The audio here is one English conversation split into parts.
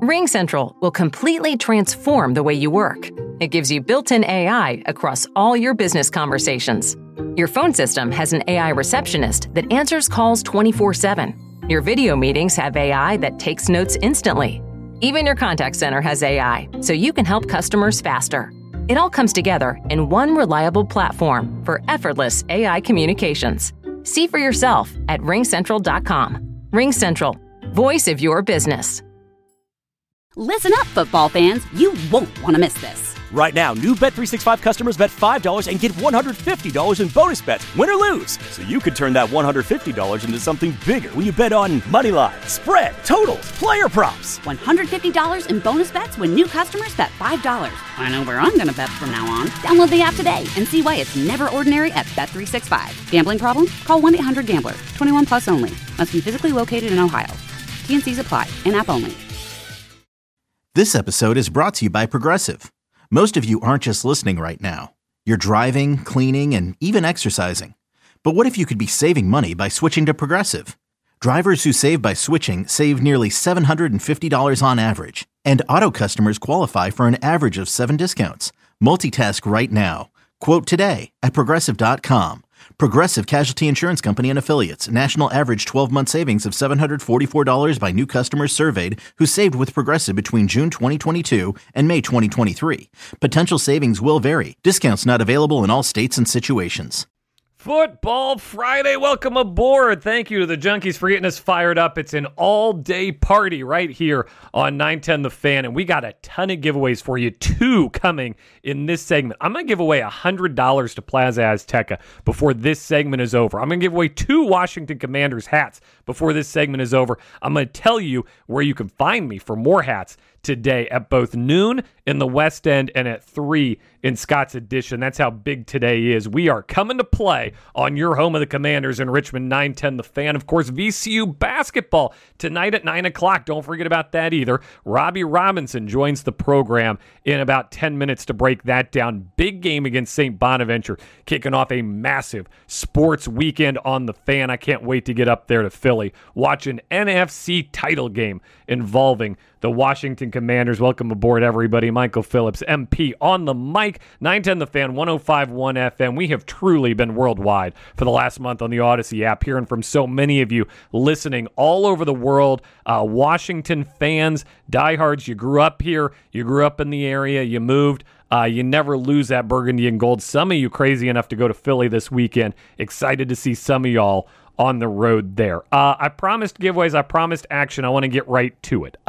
RingCentral will completely transform the way you work. It gives you built-in AI across all your business conversations. Your phone system has an AI receptionist that answers calls 24/7. Your video meetings have AI that takes notes instantly. Even your contact center has AI, so you can help customers faster. It all comes together in one reliable platform for effortless AI communications. See for yourself at ringcentral.com. RingCentral, voice of your business. Listen up, football fans. You won't want to miss this. Right now, new Bet365 customers bet $5 and get $150 in bonus bets, win or lose. So you could turn that $150 into something bigger when you bet on moneyline, spread, totals, player props. $150 in bonus bets when new customers bet $5. I know where I'm going to bet from now on. Download the app today and see why it's never ordinary at Bet365. Gambling problem? Call 1-800-GAMBLER. 21 plus only. Must be physically located in Ohio. T&Cs apply. In-app only. This episode is brought to you by Progressive. Most of you aren't just listening right now. You're driving, cleaning, and even exercising. But what if you could be saving money by switching to Progressive? Drivers who save by switching save nearly $750 on average. And auto customers qualify for an average of 7 discounts. Multitask right now. Quote today at Progressive.com. Progressive Casualty Insurance Company and Affiliates. National average 12-month savings of $744 by new customers surveyed who saved with Progressive between June 2022 and May 2023. Potential savings will vary. Discounts not available in all states and situations. Football Friday, welcome aboard. Thank you to the Junkies for getting us fired up. It's an all-day party right here on 910 The Fan, and we got a ton of giveaways for you, 2 coming in this segment. I'm going to give away $100 to Plaza Azteca before this segment is over. I'm going to give away 2 Washington Commanders hats before this segment is over. I'm going to tell you where you can find me for more hats today at both noon in the West End and at 3 in Scott's Addition. That's how big today is. We are coming to play on your home of the Commanders in Richmond, 910 The Fan. Of course, VCU basketball tonight at 9 o'clock. Don't forget about that either. Robbie Robinson joins the program in about 10 minutes to break that down. Big game against St. Bonaventure, kicking off a massive sports weekend on The Fan. I can't wait to get up there to Philly, watch an NFC title game involving the Washington Commanders. Welcome aboard, everybody. Michael Phillips, MP, on the mic. 910 The Fan, 105.1 FM. We have truly been worldwide for the last month on the Odyssey app, hearing from so many of you listening all over the world. Washington fans, diehards, you grew up here, you grew up in the area, you moved. You never lose that burgundy and gold. Some of you crazy enough to go to Philly this weekend. Excited to see some of y'all on the road there. I promised giveaways. I promised action. I want to get right to it.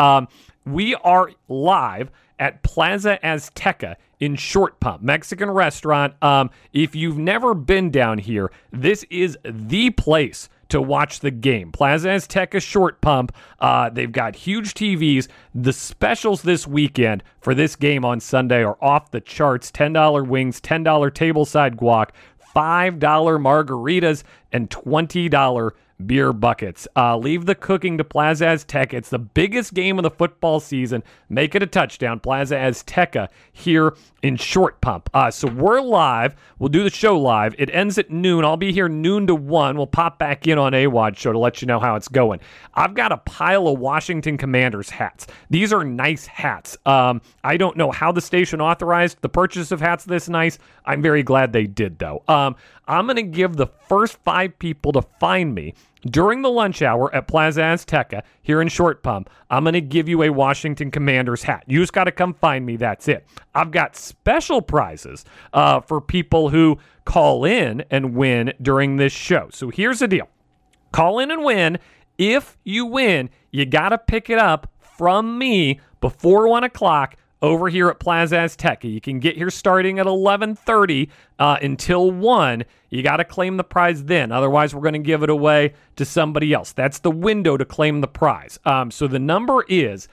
We are live at Plaza Azteca in Short Pump, Mexican restaurant. If you've never been down here, this is the place to watch the game. Plaza Azteca Short Pump. They've got huge TVs. The specials this weekend for this game on Sunday are off the charts. $10 wings, $10 tableside guac, $5 margaritas, and $20 beer buckets. Leave the cooking to Plaza Azteca. It's the biggest game of the football season. Make it a touchdown. Plaza Azteca here in Short Pump. So we're live. We'll do the show live. It ends at noon. I'll be here noon to 1. We'll pop back in on AWOD show to let you know how it's going. I've got a pile of Washington Commanders hats. These are nice hats. I don't know how the station authorized the purchase of hats this nice. I'm very glad they did, though. I'm going to give the first 5 people to find me during the lunch hour at Plaza Azteca here in Short Pump. I'm going to give you a Washington Commanders hat. You just got to come find me. That's it. I've got special prizes for people who call in and win during this show. So here's the deal. Call in and win. If you win, you got to pick it up from me before 1 o'clock over here at Plaza Azteca. You can get here starting at 11:30 until 1. You got to claim the prize then. Otherwise, we're going to give it away to somebody else. That's the window to claim the prize. So the number is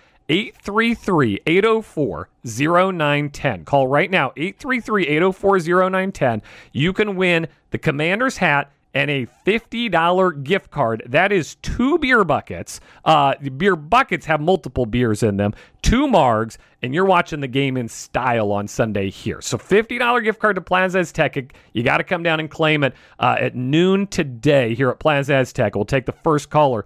833-804-0910. Call right now, 833-804-0910. You can win the Commander's hat and a $50 gift card. That is 2 beer buckets. Beer buckets have multiple beers in them, 2 margs, and you're watching the game in style on Sunday here. So $50 gift card to Plaza Azteca. You got to come down and claim it at noon today here at Plaza Azteca. We'll take the first caller,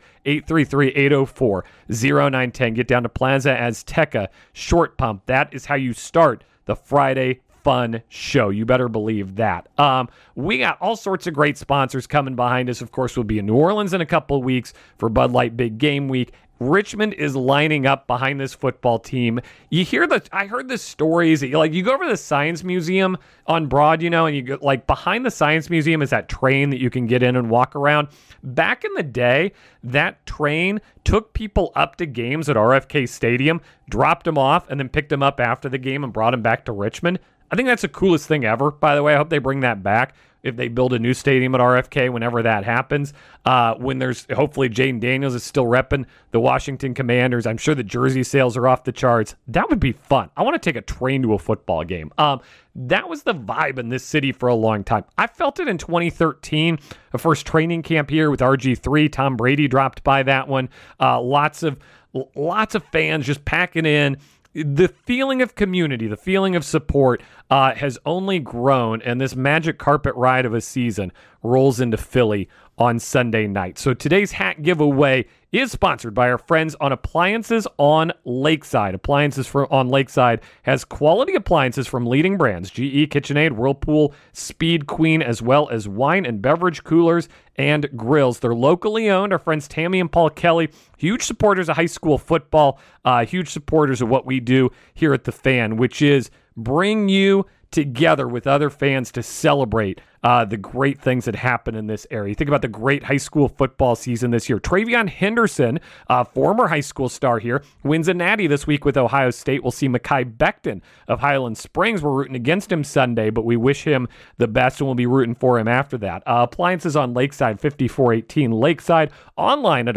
833-804-0910. Get down to Plaza Azteca Short Pump. That is how you start the Friday fun show. You better believe that. We got all sorts of great sponsors coming behind us. Of course, we'll be in New Orleans in a couple of weeks for Bud Light Big Game Week. Richmond is lining up behind this football team. I heard the stories. Like, you go over to the Science Museum on Broad, and you go, like, behind the Science Museum is that train that you can get in and walk around. Back in the day, that train took people up to games at RFK Stadium, dropped them off, and then picked them up after the game and brought them back to Richmond. I think that's the coolest thing ever, by the way. I hope they bring that back if they build a new stadium at RFK whenever that happens. When there's, hopefully, Jaden Daniels is still repping the Washington Commanders. I'm sure the jersey sales are off the charts. That would be fun. I want to take a train to a football game. That was the vibe in this city for a long time. I felt it in 2013, the first training camp here with RG3. Tom Brady dropped by that one. Lots of fans just packing in. The feeling of community, the feeling of support has only grown, and this magic carpet ride of a season rolls into Philly on Sunday night. So today's hat giveaway is sponsored by our friends on Appliances on Lakeside. Appliances on Lakeside has quality appliances from leading brands, GE, KitchenAid, Whirlpool, Speed Queen, as well as wine and beverage coolers and grills. They're locally owned. Our friends Tammy and Paul Kelly, huge supporters of high school football, huge supporters of what we do here at The Fan, which is bring you together with other fans to celebrate the great things that happen in this area. You think about the great high school football season this year. Travion Henderson, former high school star here, wins a natty this week with Ohio State. We'll see Mekhi Becton of Highland Springs. We're rooting against him Sunday, but we wish him the best, and we'll be rooting for him after that. Appliances on Lakeside, 5418 Lakeside. Online at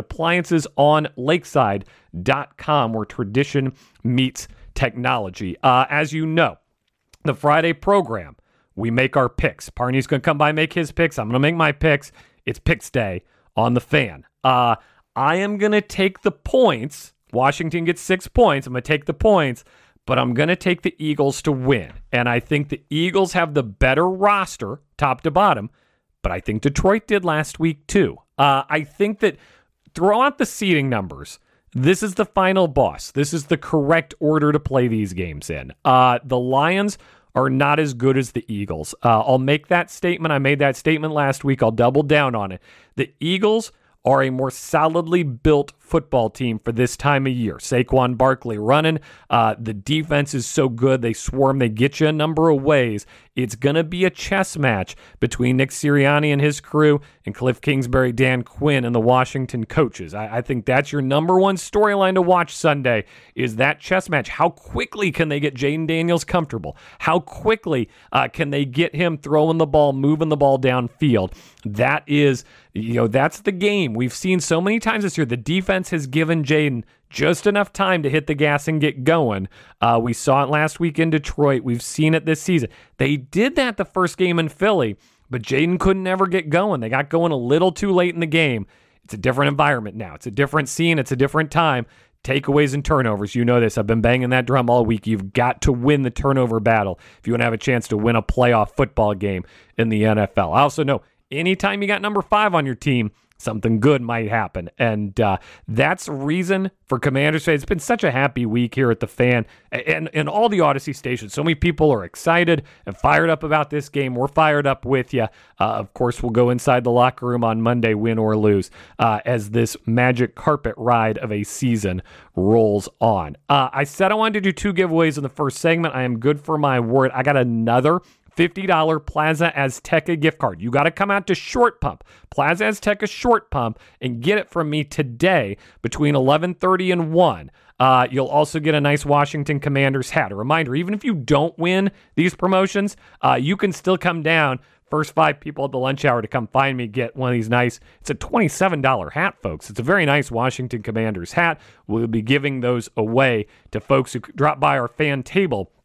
appliancesonlakeside.com, where tradition meets technology. As you know, the Friday program, we make our picks. Parney's going to come by and make his picks. I'm going to make my picks. It's Picks Day on The Fan. I am going to take the points. Washington gets 6 points. I'm going to take the points, but I'm going to take the Eagles to win. And I think the Eagles have the better roster, top to bottom, but I think Detroit did last week too. I think that throw out the seeding numbers. This is the final boss. This is the correct order to play these games in. The Lions are not as good as the Eagles. I'll make that statement. I made that statement last week. I'll double down on it. The Eagles are a more solidly built football team for this time of year. Saquon Barkley running. The defense is so good. They swarm. They get you a number of ways. It's going to be a chess match between Nick Sirianni and his crew and Cliff Kingsbury, Dan Quinn, and the Washington coaches. I think that's your number one storyline to watch Sunday is that chess match. How quickly can they get Jaden Daniels comfortable? How quickly can they get him throwing the ball, moving the ball downfield? That is, that's the game. We've seen so many times this year, the defense has given Jaden just enough time to hit the gas and get going. We saw it last week in Detroit. We've seen it this season. They did that the first game in Philly, but Jaden couldn't ever get going. They got going a little too late in the game. It's a different environment now. It's a different scene. It's a different time. Takeaways and turnovers. You know this. I've been banging that drum all week. You've got to win the turnover battle if you want to have a chance to win a playoff football game in the NFL. I also know anytime you got number 5 on your team, something good might happen. And that's a reason for Commanders fans. It's been such a happy week here at The Fan and all the Odyssey stations. So many people are excited and fired up about this game. We're fired up with you. Of course, we'll go inside the locker room on Monday, win or lose, as this magic carpet ride of a season rolls on. I said I wanted to do 2 giveaways in the first segment. I am good for my word. I got another $50 Plaza Azteca gift card. You got to come out to Short Pump, Plaza Azteca Short Pump, and get it from me today between 11:30 and 1. You'll also get a nice Washington Commanders hat. A reminder, even if you don't win these promotions, you can still come down. First 5 people at the lunch hour to come find me, get one of these nice, it's a $27 hat, folks. It's a very nice Washington Commanders hat. We'll be giving those away to folks who drop by our fan table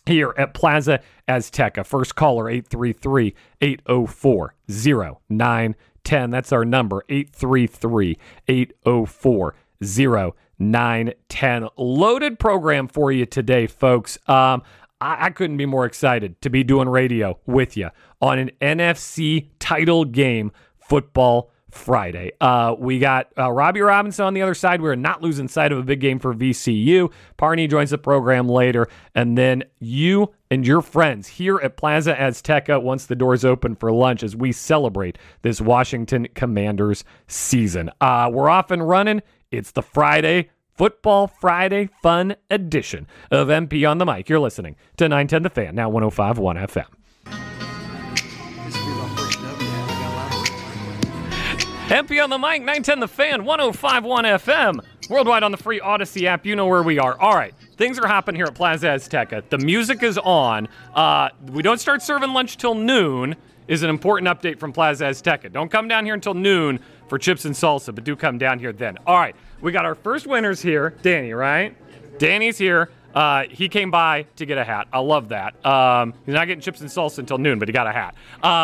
here at Plaza Azteca. First caller, 833-804-0910. That's our number, 833-804-0910. Loaded program for you today, folks. I couldn't be more excited to be doing radio with you on an NFC title game, Football Friday. We got Robbie Robinson on the other side. We're not losing sight of a big game for VCU. Parney joins the program later. And then you and your friends here at Plaza Azteca once the doors open for lunch as we celebrate this Washington Commanders season. We're off and running. It's the Football Friday fun edition of MP on the Mic. You're listening to 910 The Fan, now 105.1 FM. MP on the Mic, 910 The Fan, 105.1 FM. Worldwide on the free Odyssey app. You know where we are. All right, things are happening here at Plaza Azteca. The music is on. We don't start serving lunch till noon, is an important update from Plaza Azteca. Don't come down here until noon for chips and salsa, but do come down here then. All right, we got our first winners here. Danny, right? Danny's here. He came by to get a hat. I love that. He's not getting chips and salsa until noon, but he got a hat.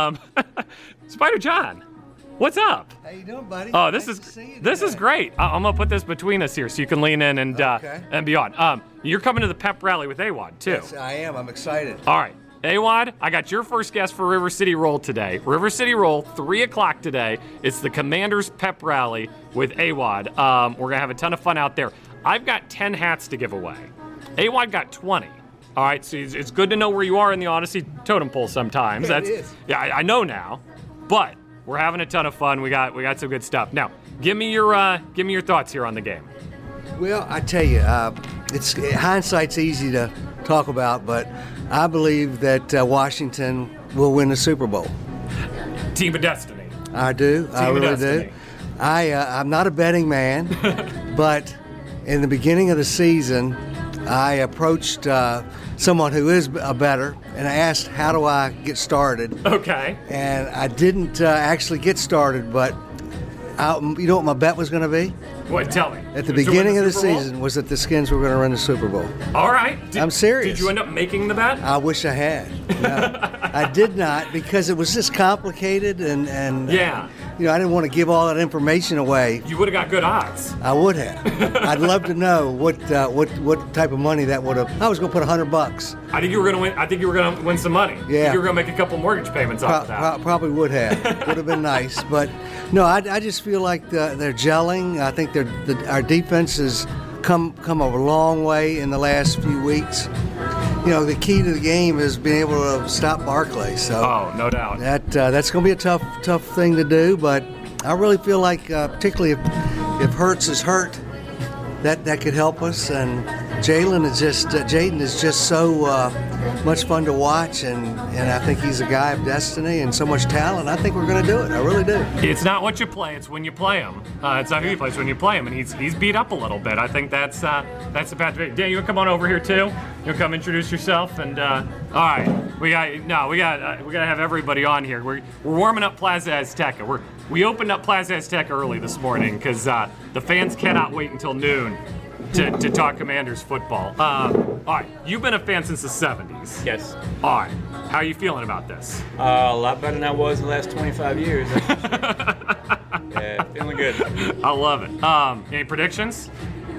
Spider John, what's up? How you doing, buddy? Oh, this is great. I'm gonna put this between us here so you can lean in and be on. You're coming to the pep rally with AWOD too. Yes, I am. I'm excited. All right, AWOD, I got your first guest for River City Roll today. River City Roll, 3 o'clock today. It's the Commanders pep rally with AWOD. We're gonna have a ton of fun out there. I've got 10 hats to give away. AWOD got 20. All right, so it's good to know where you are in the Odyssey totem pole sometimes. It is. Yeah, I know now, but we're having a ton of fun. We got some good stuff. Now, give me your thoughts here on the game. Well, I tell you, it's hindsight's easy to talk about, but I believe that Washington will win the Super Bowl. Team of Destiny. I do. I really do. I'm not a betting man, but in the beginning of the season, I approached someone who is a bettor, and I asked, how do I get started? Okay. And I didn't actually get started, but you know what my bet was going to be? What? Tell me. At the beginning of the season was that the Skins were going to run the Super Bowl. All right. I'm serious. Did you end up making the bet? I wish I had. No, I did not, because it was just complicated, and yeah. I didn't want to give all that information away. You would have got good odds. I would have. I'd love to know what type of money that would have. I was going to put $100. I think you were going to win. I think you were going to win some money. Yeah. I think you were going to make a couple mortgage payments off of that. Probably would have. Would have been nice, but no. I just feel like they're gelling. I think our defense has come a long way in the last few weeks. The key to the game is being able to stop Barkley. So, no doubt. That's going to be a tough thing to do. But I really feel like, particularly if Hurts is hurt, that could help us. And Jaden is just so much fun to watch, and I think he's a guy of destiny and so much talent. I think we're going to do it. I really do. It's not what you play; it's when you play him. It's not who you play; it's when you play him. And he's beat up a little bit. I think that's the path to be. Dan, you want to come on over here too? You'll come introduce yourself. And all right, we got to have everybody on here. We're warming up Plaza Azteca. We opened up Plaza Azteca early this morning because the fans cannot wait until noon to talk Commanders football. All right, you've been a fan since the 70s. Yes. All right, how are you feeling about this? A lot better than I was in the last 25 years. Yeah, feeling good. I love it. Any predictions?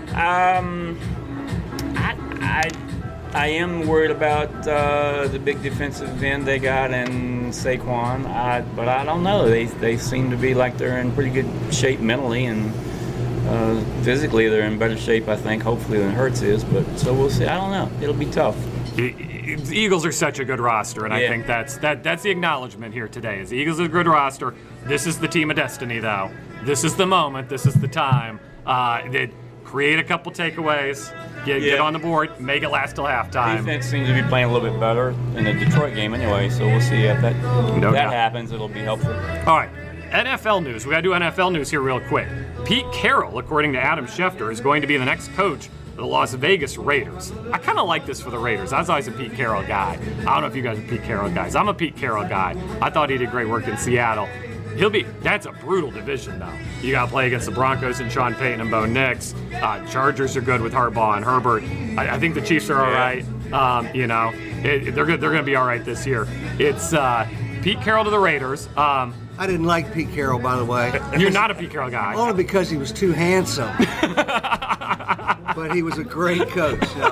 I am worried about the big defensive end they got in Saquon, but I don't know. They seem to be like they're in pretty good shape mentally, and physically they're in better shape, I think, hopefully, than Hurts is. But so we'll see. I don't know. It'll be tough. The Eagles are such a good roster, and I think that's the acknowledgement here today. Is the Eagles are a good roster. This is the team of destiny, though. This is the moment. This is the time. Create a couple takeaways, get on the board, make it last till halftime. Defense seems to be playing a little bit better in the Detroit game anyway, so we'll see if that happens. It'll be helpful. All right, NFL news. We got to do NFL news here real quick. Pete Carroll, according to Adam Schefter, is going to be the next coach of the Las Vegas Raiders. I kind of like this for the Raiders. I was always a Pete Carroll guy. I don't know if you guys are Pete Carroll guys. I'm a Pete Carroll guy. I thought he did great work in Seattle. That's a brutal division, though. You got to play against the Broncos and Sean Payton and Bo Nix. Chargers are good with Harbaugh and Herbert. I think the Chiefs are all right. they're going to be all right this year. It's Pete Carroll to the Raiders. I didn't like Pete Carroll, by the way. You're not a Pete Carroll guy. Only because he was too handsome. But he was a great coach. So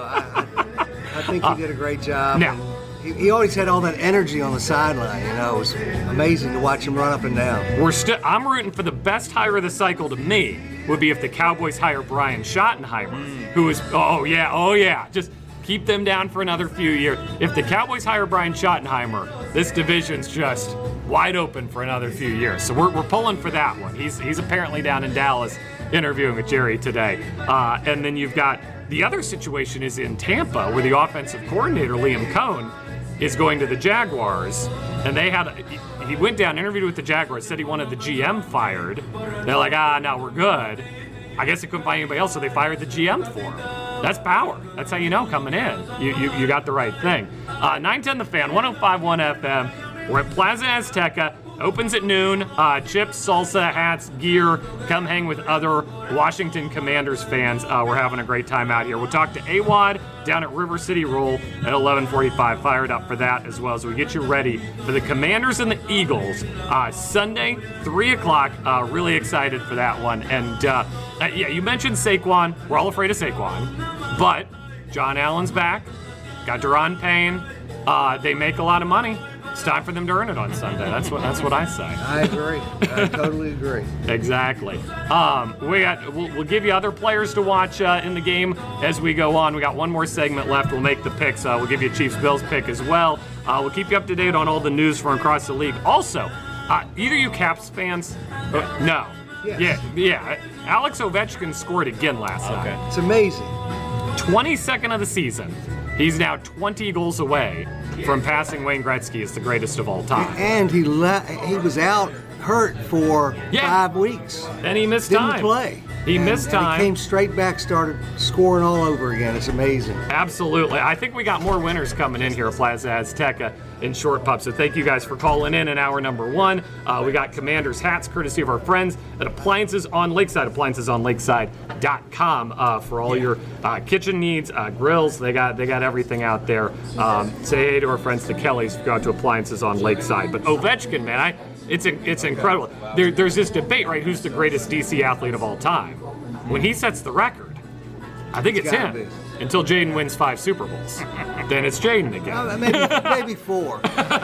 I think he did a great job. Now, he always had all that energy on the sideline. It was amazing to watch him run up and down. I'm rooting for the best hire of the cycle to me would be if the Cowboys hire Brian Schottenheimer, who is, oh yeah, just keep them down for another few years. If the Cowboys hire Brian Schottenheimer, this division's just wide open for another few years. So we're pulling for that one. He's apparently down in Dallas interviewing with Jerry today. And then you've got the other situation is in Tampa, where the offensive coordinator, Liam Cohn, is going to the Jaguars. And he went down, interviewed with the Jaguars, said he wanted the GM fired. They're like, no, we're good. I guess they couldn't find anybody else, so they fired the GM for him. That's power. That's how you know coming in. You got the right thing. 910 The Fan, 105.1 FM. We're at Plaza Azteca. Opens at noon. Chips, salsa, hats, gear. Come hang with other Washington Commanders fans. We're having a great time out here. We'll talk to AWOD down at River City Roll at 11:45. Fired up for that as well as we get you ready for the Commanders and the Eagles. Sunday, 3 o'clock. Really excited for that one. And you mentioned Saquon. We're all afraid of Saquon. But John Allen's back. Got Daron Payne. They make a lot of money. It's time for them to earn it on Sunday. That's what I say. I agree. I totally agree. Exactly. We'll give you other players to watch in the game as we go on. We got one more segment left. We'll make the picks. We'll give you a Chiefs-Bills pick as well. We'll keep you up to date on all the news from across the league. Also, either you Caps fans? No. Yes. Yeah. Alex Ovechkin scored again last night. It's amazing. 22nd of the season. He's now 20 goals away from passing Wayne Gretzky as the greatest of all time. And he was out hurt for 5 weeks. And he missed time. Didn't play. He missed time. And he came straight back, started scoring all over again. It's amazing. Absolutely. I think we got more winners coming in here at Plaza Azteca in Short Pup. So thank you guys for calling in hour number 1. We got Commanders hats courtesy of our friends at Appliances on Lakeside, appliancesonlakeside.com for all your kitchen needs, grills. They got everything out there. Say hey to our friends to Kelly's. Go out to Appliances on Lakeside. But Ovechkin, man, it's incredible. There's this debate, right? Who's the greatest DC athlete of all time? When he sets the record, I think it's him. Until Jaden wins 5 Super Bowls. Then it's Jaden again. Maybe 4.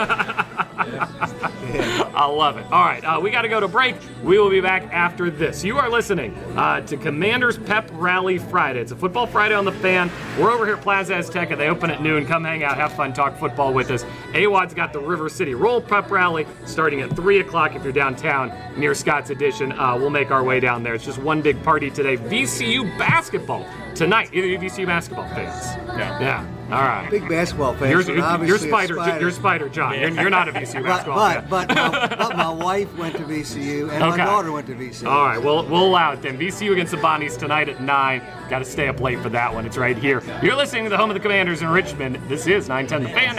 I love it. All right, we got to go to break. We will be back after this. You are listening to Commanders Pep Rally Friday. It's a Football Friday on the Fan. We're over here at Plaza Azteca. They open at noon. Come hang out, have fun, talk football with us. AWOD's got the River City Roll Pep Rally starting at 3 o'clock if you're downtown near Scott's Addition. We'll make our way down there. It's just one big party today. VCU basketball tonight. Either you VCU basketball fans? Yeah. All right. Big basketball fans. You're Spider John. You're not a VCU basketball fan. But my wife went to VCU and my daughter went to VCU. All right, we'll allow it then. VCU against the Bonnies tonight at 9. Got to stay up late for that one. It's right here. You're listening to the home of the Commanders in Richmond. This is 910 The Fan.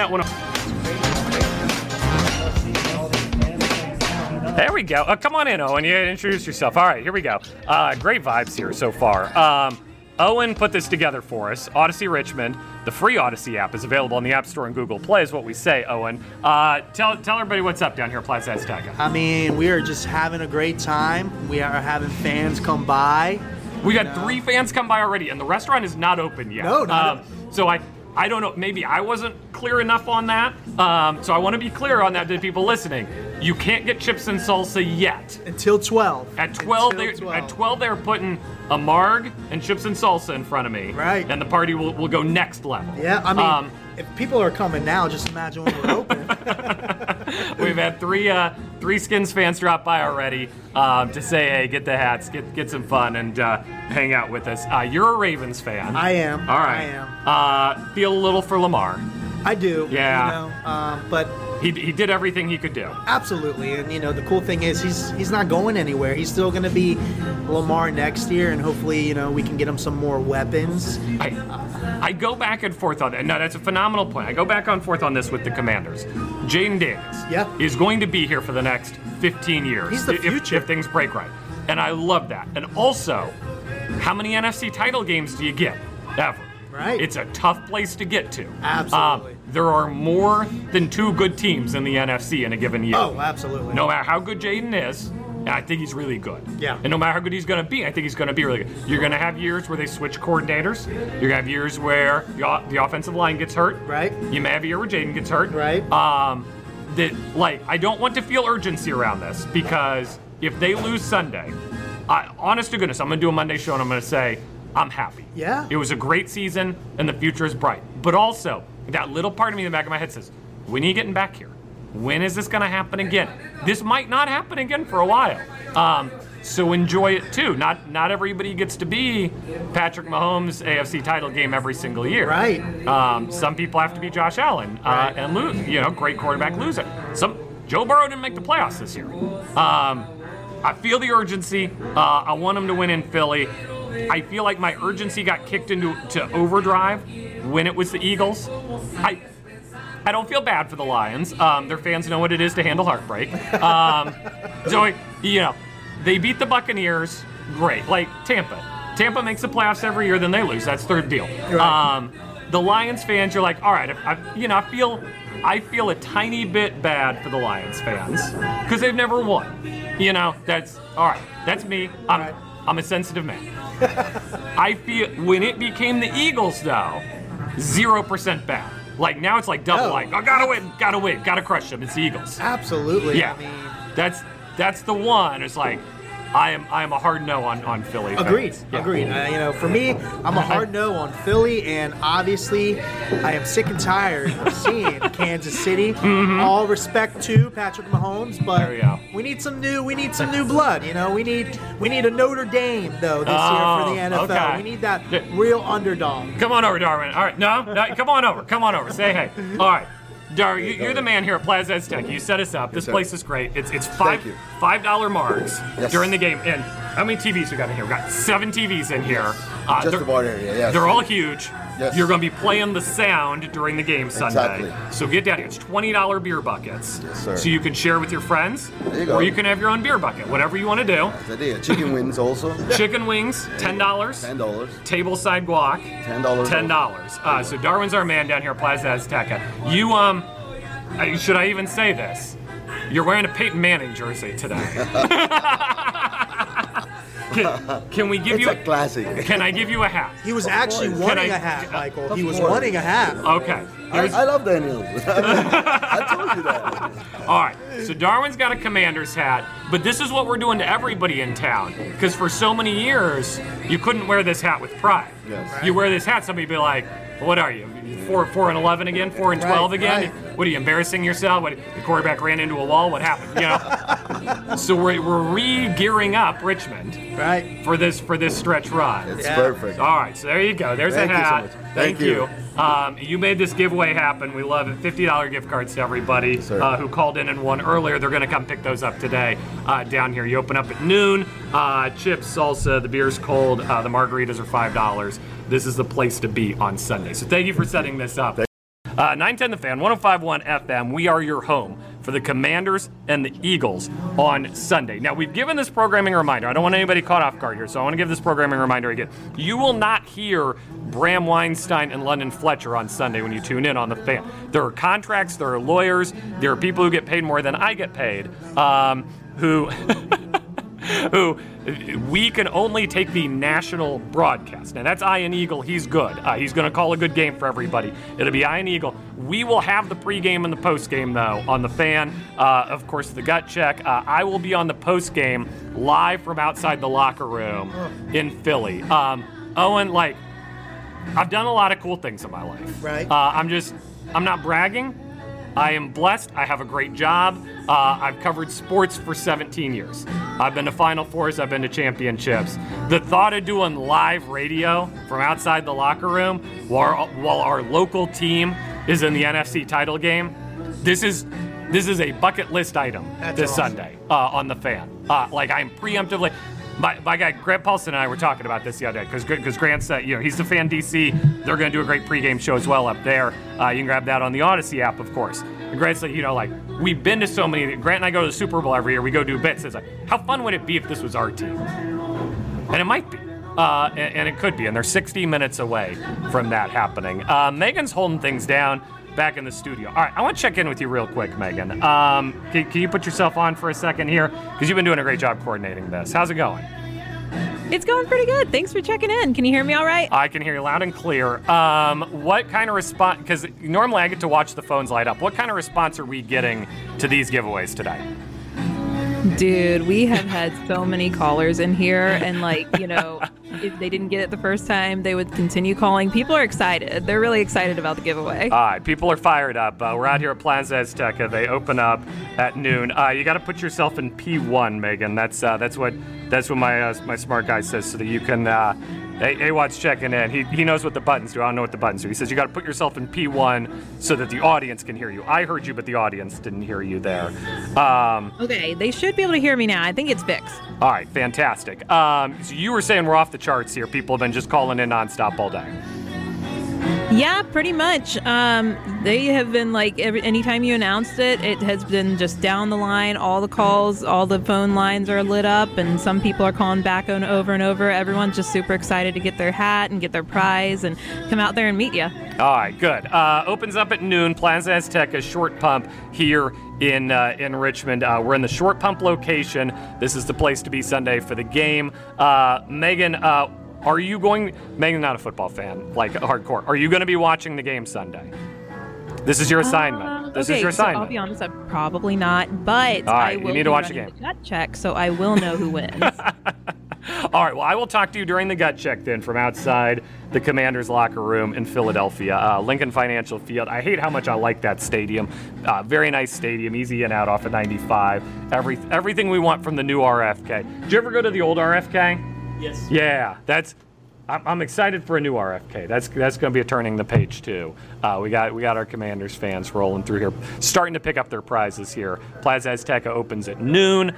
There we go. Come on in, Owen. You introduce yourself. All right, here we go. Great vibes here so far. Owen put this together for us. Odyssey Richmond. The free Odyssey app is available on the App Store and Google Play, is what we say, Owen. Tell everybody what's up down here at Plaza Azteca. I mean, we are just having a great time. We are having fans come by. We got 3 fans come by already, and the restaurant is not open yet. No, not So I don't know. Maybe I wasn't clear enough on that. So I want to be clear on that to people listening. You can't get chips and salsa yet. Until 12. At 12, they're putting a marg and chips and salsa in front of me. Right. And the party will go next level. Yeah, I mean, if people are coming now, just imagine when we're open. We've had 3 Skins fans drop by already to say, hey, get the hats, get some fun, and hang out with us. You're a Ravens fan. I am. All right. I am. Feel a little for Lamar. I do. Yeah. But he did everything he could do. Absolutely. And, the cool thing is he's not going anywhere. He's still going to be Lamar next year, and hopefully, we can get him some more weapons. I go back and forth on that. No, that's a phenomenal point. I go back and forth on this with the Commanders. Jaden Daniels is going to be here for the next 15 years. He's the future. If things break right. And I love that. And also, how many NFC title games do you get ever? Right. It's a tough place to get to. Absolutely. There are more than 2 good teams in the NFC in a given year. Oh, absolutely. No matter how good Jaden is, I think he's really good. Yeah. And no matter how good he's going to be, I think he's going to be really good. You're going to have years where they switch coordinators. You're going to have years where the offensive line gets hurt. Right. You may have a year where Jaden gets hurt. Right. I don't want to feel urgency around this, because if they lose Sunday, honest to goodness, I'm going to do a Monday show and I'm going to say, I'm happy. Yeah. It was a great season and the future is bright. But also, that little part of me in the back of my head says, when are you getting back here? When is this going to happen again? This might not happen again for a while. So enjoy it too. Not everybody gets to be Patrick Mahomes' AFC title game every single year. Right. Some people have to be Josh Allen and lose. Great quarterback loser. Joe Burrow didn't make the playoffs this year. I feel the urgency. I want them to win in Philly. I feel like my urgency got kicked into overdrive when it was the Eagles. I don't feel bad for the Lions. Their fans know what it is to handle heartbreak. They beat the Buccaneers. Great. Like Tampa. Tampa makes the playoffs every year, then they lose. That's their deal. Right. The Lions fans, you're like, all right, I feel a tiny bit bad for the Lions fans because they've never won. That's all right. That's me. I'm a sensitive man. I feel when it became the Eagles, though, 0% bad. Like now it's like double. Like gotta win, gotta crush them. It's the Eagles. Absolutely. Yeah, that's the one. It's like I am a hard no on Philly. Agreed. Yeah. Agreed. For me, I'm a hard no on Philly, and obviously, I am sick and tired of seeing Kansas City. Mm-hmm. All respect to Patrick Mahomes, but we need some new blood. We need a Notre Dame though this year for the NFL. Okay. We need that real underdog. Come on over, Darwin. All right, no, come on over. Say hey. All right. Dar, you're the man here at Plaza Azteca. You set us up. This place is great. It's $5 marks during the game. And how many TVs we got in here? We got 7 TVs in here. Just about area, yes. They're all huge. Yes. You're going to be playing the sound during the game Sunday. Exactly. So get down here. It's $20 beer buckets. Yes, sir. So you can share with your friends. There you go. Or you can have your own beer bucket. Whatever you want to do. That's the idea. Chicken wings also. Chicken wings, $10. $10. Tableside guac, $10. $10. So Darwin's our man down here at Plaza Azteca. You, should I even say this? You're wearing a Peyton Manning jersey today. Can we give you a classic? Can I give you a hat? He was actually wanting a hat, Michael. He was wanting a hat. Okay. I love Daniel. I told you that. All right. So Darwin's got a Commander's hat, but this is what we're doing to everybody in town. Because for so many years, you couldn't wear this hat with pride. Yes. You wear this hat, somebody'd be like, "What are you? 4-11 again? 4-12 again? Right. What are you embarrassing yourself? What, the quarterback ran into a wall? What happened? So we're re-gearing up Richmond for this stretch run. It's perfect. All right, so there you go. There's a hat. You so much. Thank you. You made this giveaway happen. We love it. $50 gift cards to everybody who called in and won earlier. They're going to come pick those up today down here. You open up at noon. Chips, salsa, the beer's cold. The margaritas are $5. This is the place to be on Sunday. So thank you for setting this up. 910 The Fan, 105.1 FM. We are your home for the Commanders and the Eagles on Sunday. Now, we've given this programming reminder. I don't want anybody caught off guard here, so I want to give this programming reminder again. You will not hear Bram Weinstein and London Fletcher on Sunday when you tune in on The Fan. There are contracts, there are lawyers, there are people who get paid more than I get paid, who we can only take the national broadcast. Now, that's Ian Eagle. He's good. He's going to call a good game for everybody. It'll be Ian Eagle. We will have the pregame and the postgame, though, on The Fan. Of course, the gut check. I will be on the postgame live from outside the locker room in Philly. Owen, I've done a lot of cool things in my life. Right. I'm not bragging. I am blessed. I have a great job. I've covered sports for 17 years. I've been to Final Fours. I've been to championships. The thought of doing live radio from outside the locker room while our local team is in the NFC title game, this is a bucket list item. That's this awesome. Sunday on The Fan. I'm preemptively. My guy Grant Paulson and I were talking about this the other day because Grant said, he's the Fan DC. They're going to do a great pregame show as well up there. You can grab that on the Odyssey app, of course. And Grant said, we've been to so many. Grant and I go to the Super Bowl every year. We go do bits. It's like, how fun would it be if this was our team? And it might be. and it could be, and they're 60 minutes away from that happening. Megan's holding things down back in the studio. All right, I want to check in with you real quick, Megan. Can you put yourself on for a second here? Because you've been doing a great job coordinating this. How's it going? It's going pretty good. Thanks for checking in. Can you hear me all right? I can hear you loud and clear. What kind of response, because normally I get to watch the phones light up. What kind of response are we getting to these giveaways today? Dude, we have had so many callers in here, and if they didn't get it the first time, they would continue calling. People are excited. They're really excited about the giveaway. All right, people are fired up. We're out here at Plaza Azteca. They open up at noon. You got to put yourself in P1, Megan. That's what my smart guy says, so that you can. Watt's checking in. He knows what the buttons do. I don't know what the buttons do. He says you got to put yourself in P1 so that the audience can hear you. I heard you, but the audience didn't hear you there. Okay, they should be able to hear me now. I think it's fixed. All right, fantastic. So you were saying we're off the charts here. People have been just calling in nonstop all day. Yeah, pretty much. They have been anytime you announced it, it has been just down the line. All the calls, all the phone lines are lit up, and some people are calling back over and over. Everyone's just super excited to get their hat and get their prize and come out there and meet you. All right, good. Opens up at noon, Plaza Azteca, Short Pump here in Richmond. We're in the Short Pump location. This is the place to be Sunday for the game. Megan, are you going? Megan's not a football fan, like hardcore. Are you going to be watching the game Sunday? This is your assignment. This is your assignment. So I'll be honest, I'm probably not, but I will you need to watch the game. Gut check, so I will know who wins. All right, well, I will talk to you during the gut check then from outside the Commanders' locker room in Philadelphia, Lincoln Financial Field. I hate how much I like that stadium. Very nice stadium, easy in out off of 95. Everything we want from the new RFK. Did you ever go to the old RFK? Yes. Yeah, I'm excited for a new RFK. That's going to be a turning the page too. We got our Commanders fans rolling through here, starting to pick up their prizes here. Plaza Azteca opens at noon.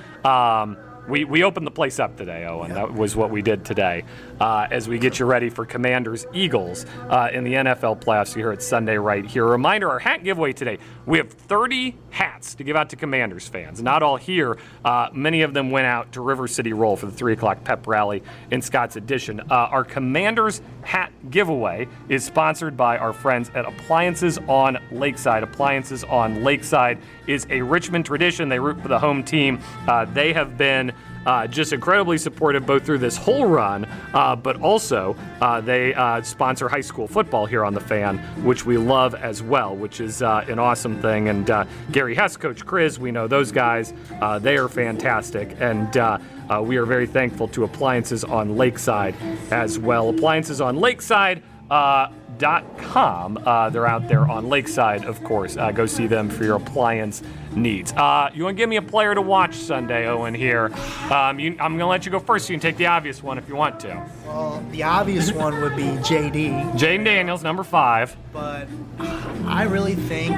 We opened the place up today, Owen. That was what we did today. As we get you ready for Commanders-Eagles in the NFL playoffs here at Sunday right here. A reminder, our hat giveaway today. We have 30 hats to give out to Commanders fans. Not all here. Many of them went out to River City Roll for the 3 o'clock pep rally in Scott's Addition. Our Commanders hat giveaway is sponsored by our friends at Appliances on Lakeside. Appliances on Lakeside is a Richmond tradition. They root for the home team. They have been just incredibly supportive both through this whole run, but also they sponsor high school football here on The Fan, which we love as well, which is an awesome thing. And Gary Hess, Coach Chris, we know those guys. They are fantastic. And we are very thankful to Appliances on Lakeside as well. Appliances on Lakeside. .com. They're out there on Lakeside, of course. Go see them for your appliance needs. You want to give me a player to watch Sunday, Owen, here? I'm going to let you go first, so you can take the obvious one if you want to. Well, the obvious one would be JD. Jaden Daniels, number 5. But I really think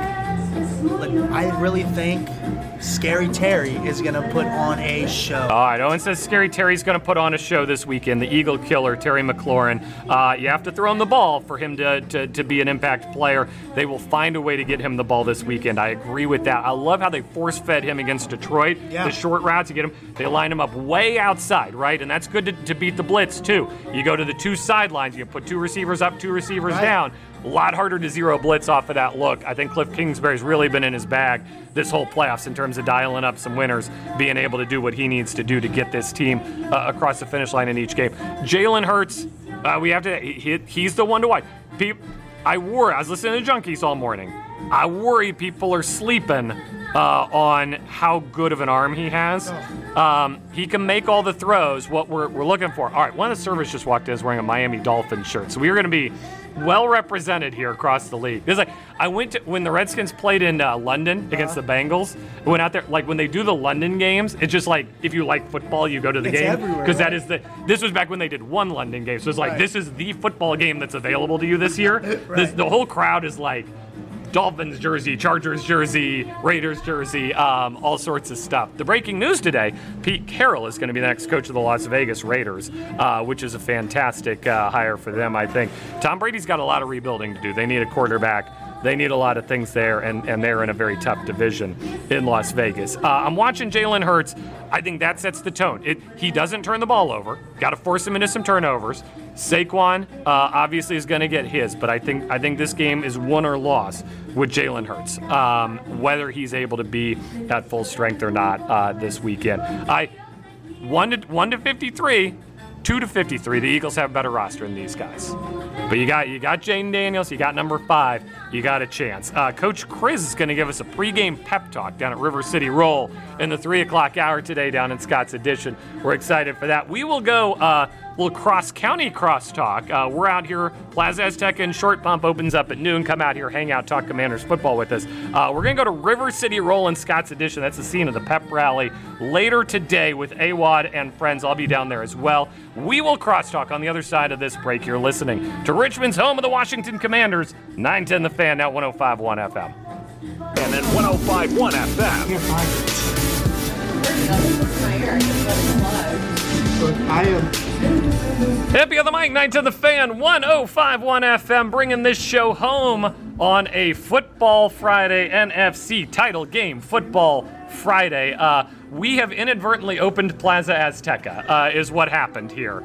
Scary Terry is going to put on a show. All right, Owen says Scary Terry's going to put on a show this weekend. The Eagle Killer, Terry McLaurin. You have to throw him the ball for him to be an impact player. They will find a way to get him the ball this weekend. I agree with that. I love how they force-fed him against Detroit. Yeah. The short routes, you get him. They line him up way outside, right? And that's good to beat the blitz, too. You go to the 2 sidelines. You put 2 receivers up, 2 receivers down. A lot harder to zero blitz off of that look. I think Cliff Kingsbury's really been in his bag this whole playoffs in terms of dialing up some winners, being able to do what he needs to do to get this team across the finish line in each game. Jalen Hurts, he's the one to watch. I was listening to Junkies all morning. I worry people are sleeping on how good of an arm he has. He can make all the throws, what we're looking for. All right, one of the servers just walked in is wearing a Miami Dolphins shirt, so we are going to be well represented here across the league. Because I went to, when the Redskins played in London against the Bengals, I went out there, when they do the London games, it's just if you like football, you go to the game. Because that is this was back when they did one London game. So it's this is the football game that's available to you this year. The whole crowd is Dolphins jersey, Chargers jersey, Raiders jersey, all sorts of stuff. The breaking news today, Pete Carroll is going to be the next coach of the Las Vegas Raiders, which is a fantastic hire for them, I think. Tom Brady's got a lot of rebuilding to do. They need a quarterback they need a lot of things there, and they're in a very tough division in Las Vegas. I'm watching Jalen Hurts. I think that sets the tone. He doesn't turn the ball over. Got to force him into some turnovers. Saquon obviously is going to get his, but I think this game is won or lost with Jalen Hurts, whether he's able to be at full strength or not this weekend. 1 to 53, 2 to 53. The Eagles have a better roster than these guys. But you got Jaden Daniels, you got number 5, you got a chance. Coach Chris is going to give us a pregame pep talk down at River City Roll in the 3 o'clock hour today down in Scott's Addition. We're excited for that. We will go little cross-county crosstalk. We're out here. Plaza Azteca and Short Pump opens up at noon. Come out here, hang out, talk Commanders football with us. We're going to go to River City Roll in Scott's Addition. That's the scene of the pep rally later today with AWOD and friends. I'll be down there as well. We will crosstalk on the other side of this break. You're listening to Richmond's home of the Washington Commanders, 910 The Fan, now 105.1 FM. And then 105.1 FM. I am. Hippie on the mic, 910 The Fan, 105.1 FM, bringing this show home on a Football Friday NFC title game, Football Friday. We have inadvertently opened Plaza Azteca, is what happened here.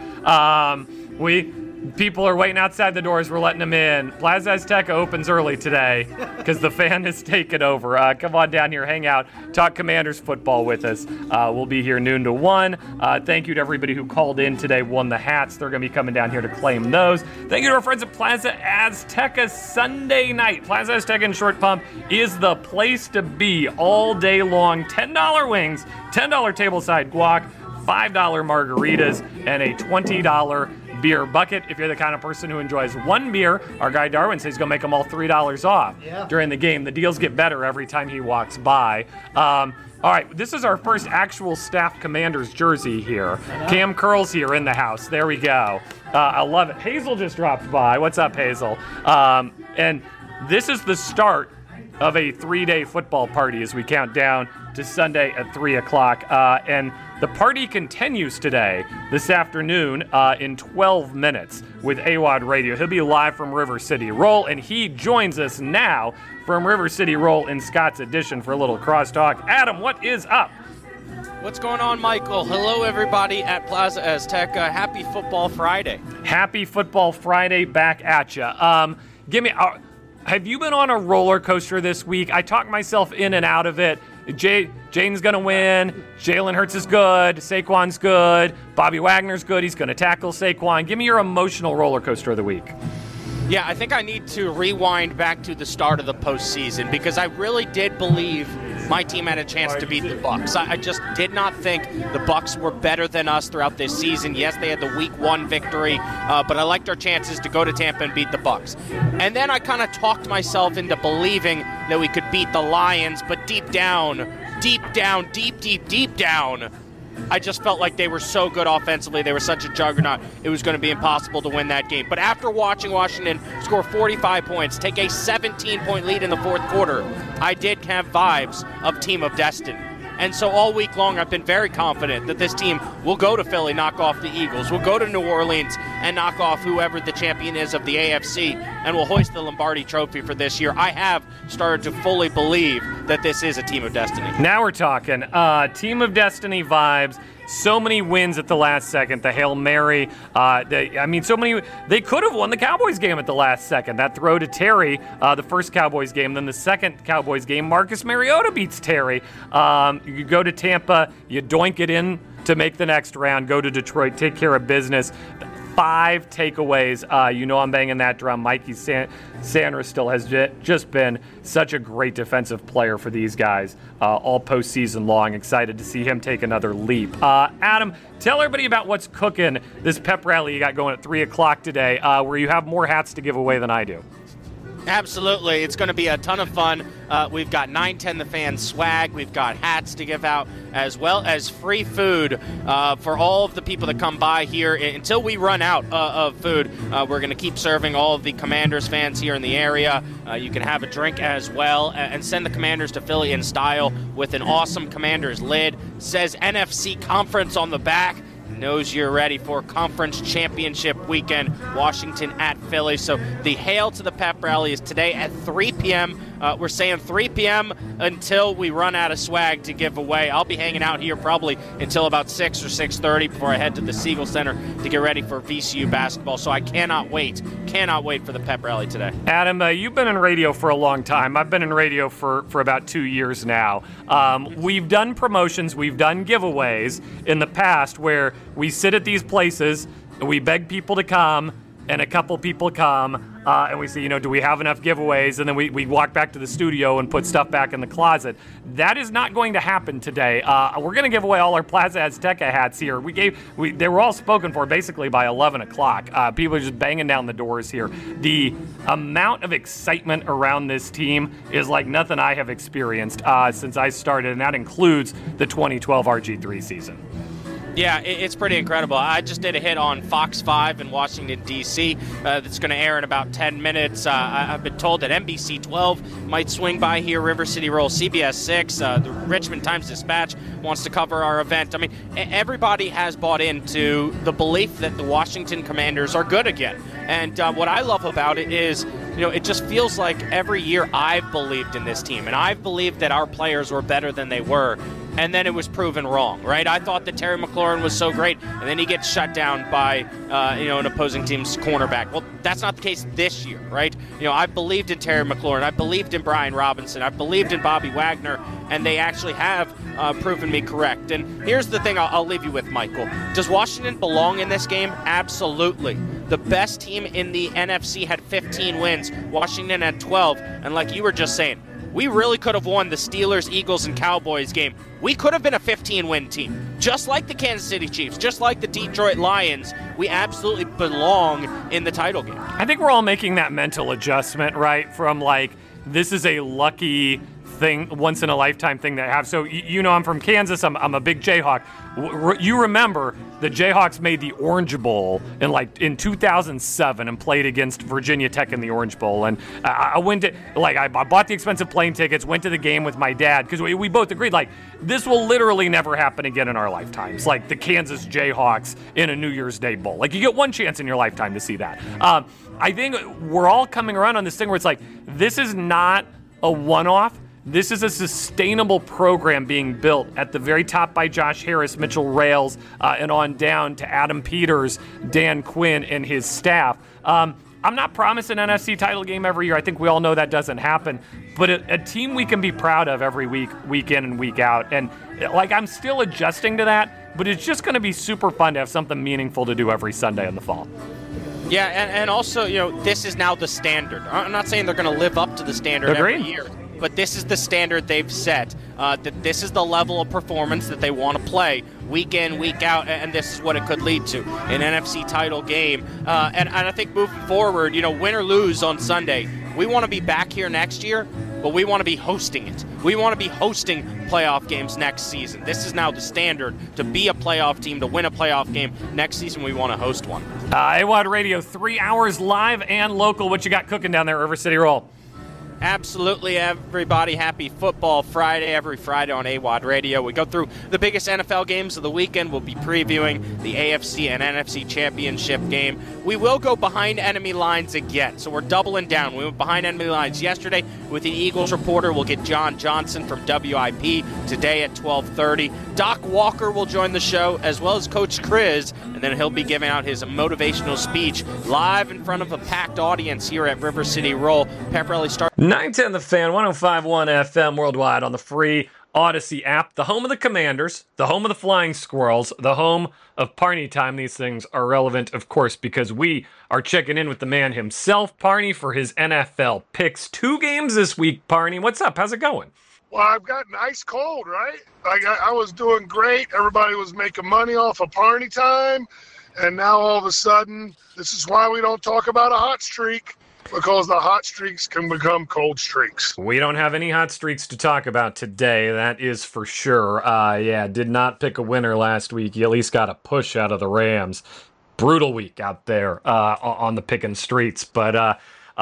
People are waiting outside the doors. We're letting them in. Plaza Azteca opens early today because the Fan has taken over. Come on down here, hang out, talk Commanders football with us. We'll be here noon to 1. Thank you to everybody who called in today, won the hats. They're going to be coming down here to claim those. Thank you to our friends at Plaza Azteca Sunday night. Plaza Azteca and Short Pump is the place to be all day long. $10 wings, $10 tableside guac, $5 margaritas, and a $20 beer bucket. If you're the kind of person who enjoys one beer, our guy Darwin says he's going to make them all $3 off during the game. The deals get better every time he walks by. All right, this is our first actual staff Commanders jersey here. Cam Curl's here in the house. There we go. I love it. Hazel just dropped by. What's up, Hazel? And this is the start of a 3-day football party as we count down to Sunday at 3 o'clock. And the party continues today, this afternoon, in 12 minutes with AWOD Radio. He'll be live from River City Roll, and he joins us now from River City Roll in Scott's Addition for a little crosstalk. Adam, what is up? What's going on, Michael? Hello, everybody at Plaza Azteca. Happy Football Friday. Happy Football Friday back at you. Have you been on a roller coaster this week? I talked myself in and out of it. Jaden's going to win. Jalen Hurts is good. Saquon's good. Bobby Wagner's good. He's going to tackle Saquon. Give me your emotional roller coaster of the week. Yeah, I think I need to rewind back to the start of the postseason because I really did believe my team had a chance to beat the Bucs. I just did not think the Bucs were better than us throughout this season. Yes, they had the Week 1 victory, but I liked our chances to go to Tampa and beat the Bucs. And then I kind of talked myself into believing that we could beat the Lions, but deep down, I just felt like they were so good offensively. They were such a juggernaut. It was going to be impossible to win that game. But after watching Washington score 45 points, take a 17-point lead in the fourth quarter, I did have vibes of Team of Destiny. And so all week long, I've been very confident that this team will go to Philly, knock off the Eagles, will go to New Orleans and knock off whoever the champion is of the AFC, and will hoist the Lombardi Trophy for this year. I have started to fully believe that this is a Team of Destiny. Now we're talking Team of Destiny vibes. So many wins at the last second. The Hail Mary. So many. They could have won the Cowboys game at the last second. That throw to Terry, the first Cowboys game. Then the second Cowboys game, Marcus Mariota beats Terry. You go to Tampa, you doink it in to make the next round. Go to Detroit, take care of business. 5 takeaways. I'm banging that drum. Mikey Sanders still has just been such a great defensive player for these guys all postseason long. Excited to see him take another leap. Adam, tell everybody about what's cooking this pep rally you got going at 3 o'clock today, where you have more hats to give away than I do. Absolutely. It's going to be a ton of fun. We've got 910 The Fan swag. We've got hats to give out, as well as free food for all of the people that come by here. Until we run out of food, we're going to keep serving all of the Commanders fans here in the area. You can have a drink as well and send the Commanders to Philly in style with an awesome Commanders lid. Says NFC Conference on the back. knows you're ready for conference championship weekend, Washington at Philly. So the hail to the pep rally is today at 3 p.m. We're saying 3 p.m. until we run out of swag to give away. I'll be hanging out here probably until about 6 or 6:30 before I head to the Siegel Center to get ready for VCU basketball. So I cannot wait for the pep rally today. Adam, you've been in radio for a long time. I've been in radio for about 2 years now. We've done promotions, we've done giveaways in the past where we sit at these places, and we beg people to come, and a couple people come, and we say, do we have enough giveaways? And then we walk back to the studio and put stuff back in the closet. That is not going to happen today. We're going to give away all our Plaza Azteca hats here. They were all spoken for basically by 11 o'clock. People are just banging down the doors here. The amount of excitement around this team is like nothing I have experienced since I started, and that includes the 2012 RG3 season. Yeah, it's pretty incredible. I just did a hit on Fox 5 in Washington, D.C. That's going to air in about 10 minutes. I've been told that NBC 12 might swing by here, River City Roll, CBS 6, the Richmond Times-Dispatch wants to cover our event. I mean, everybody has bought into the belief that the Washington Commanders are good again. And what I love about it is, it just feels like every year I've believed in this team, and I've believed that our players were better than they were. And then it was proven wrong, right? I thought that Terry McLaurin was so great, and then he gets shut down by, an opposing team's cornerback. Well, that's not the case this year, right? I believed in Terry McLaurin. I believed in Brian Robinson. I believed in Bobby Wagner, and they actually have proven me correct. And here's the thing I'll leave you with, Michael. Does Washington belong in this game? Absolutely. The best team in the NFC had 15 wins. Washington had 12. And like you were just saying, we really could have won the Steelers, Eagles, and Cowboys game. We could have been a 15-win team. Just like the Kansas City Chiefs, just like the Detroit Lions, we absolutely belong in the title game. I think we're all making that mental adjustment, right? From this is a lucky thing, once in a lifetime thing that I have. So I'm from Kansas. I'm a big Jayhawk. You remember the Jayhawks made the Orange Bowl in 2007 and played against Virginia Tech in the Orange Bowl. And I went to I bought the expensive plane tickets, went to the game with my dad because we both agreed this will literally never happen again in our lifetimes. Like the Kansas Jayhawks in a New Year's Day bowl. You get one chance in your lifetime to see that. I think we're all coming around on this thing where it's this is not a one-off. This is a sustainable program being built at the very top by Josh Harris, Mitchell Rales, and on down to Adam Peters, Dan Quinn, and his staff. I'm not promising an NFC title game every year. I think we all know that doesn't happen. But a team we can be proud of every week, week in and week out. And I'm still adjusting to that, but it's just going to be super fun to have something meaningful to do every Sunday in the fall. Yeah, and also, this is now the standard. I'm not saying they're going to live up to the standard every year. But this is the standard they've set, that this is the level of performance that they want to play week in, week out, and this is what it could lead to, an NFC title game. And I think moving forward, win or lose on Sunday, we want to be back here next year, but we want to be hosting it. We want to be hosting playoff games next season. This is now the standard to be a playoff team, to win a playoff game. Next season, we want to host one. AWOD Radio, 3 hours live and local. What you got cooking down there, River City Roll? Absolutely, everybody. Happy Football Friday, every Friday on AWOD Radio. We go through the biggest NFL games of the weekend. We'll be previewing the AFC and NFC Championship game. We will go behind enemy lines again, so we're doubling down. We went behind enemy lines yesterday with the Eagles reporter. We'll get John Johnson from WIP today at 12:30. Doc Walker will join the show, as well as Coach Chris, and then he'll be giving out his motivational speech live in front of a packed audience here at River City Roll. Pep rally starts 910 The Fan, 105.1 FM worldwide on the free Odyssey app. The home of the Commanders, the home of the Flying Squirrels, the home of Parney Time. These things are relevant, of course, because we are checking in with the man himself, Parney, for his NFL picks. 2 games this week, Parney. What's up? How's it going? Well, I've gotten ice cold, right? I was doing great. Everybody was making money off of Parney Time. And now all of a sudden, this is why we don't talk about a hot streak. Because the hot streaks can become cold streaks. We don't have any hot streaks to talk about today, that is for sure. Did not pick a winner last week. You at least got a push out of the Rams. Brutal week out there on the picking streets. But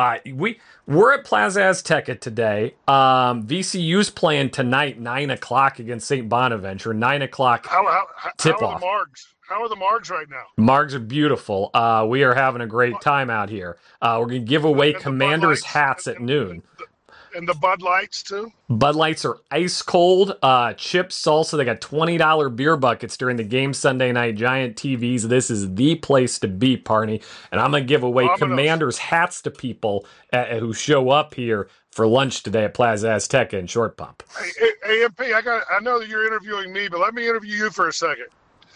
we're at Plaza Azteca today. VCU's playing tonight, 9 o'clock against St. Bonaventure. 9 o'clock tip-off. How are the Margs? How are the Margs right now? Margs are beautiful. We are having a great time out here. We're going to give away Commanders hats at noon. And the Bud Lights, too? Bud Lights are ice cold. Chips, salsa. They got $20 beer buckets during the game Sunday night. Giant TVs. This is the place to be, Parney. And I'm going to give away Commanders hats to people who show up here for lunch today at Plaza Azteca in Short Pump. Hey, AMP, I know that you're interviewing me, but let me interview you for a second.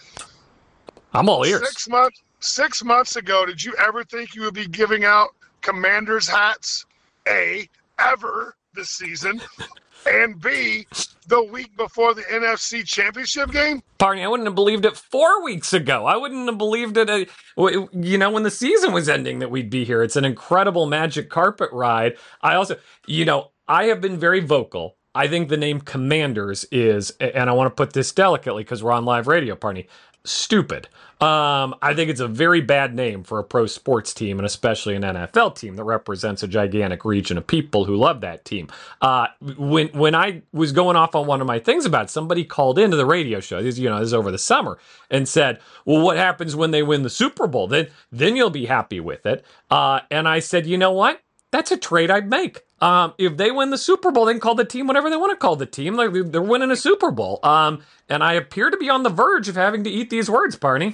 I'm all ears. 6 months ago, did you ever think you would be giving out Commanders hats, A, ever this season, and B, the week before the NFC Championship game? Parney, I wouldn't have believed it 4 weeks ago. I wouldn't have believed it, when the season was ending that we'd be here. It's an incredible magic carpet ride. I also, I have been very vocal. I think the name Commanders is, and I want to put this delicately because we're on live radio, Parney, stupid. I think it's a very bad name for a pro sports team, and especially an NFL team that represents a gigantic region of people who love that team. When I was going off on one of my things about it, somebody called into the radio show, this is over the summer, and said, well, what happens when they win the Super Bowl? Then you'll be happy with it. And I said, you know what? That's a trade I'd make. If they win the Super Bowl, they can call the team whatever they want to call the team. They're winning a Super Bowl. And I appear to be on the verge of having to eat these words, Barney.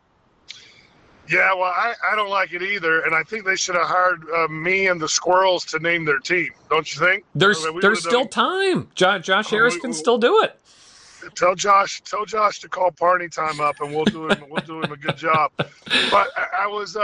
Yeah, well, I don't like it either, and I think they should have hired me and the Squirrels to name their team. Don't you think? There's still time. Josh Harris can still do it. Tell Josh to call Parney time up, and we'll do him a good job. But I was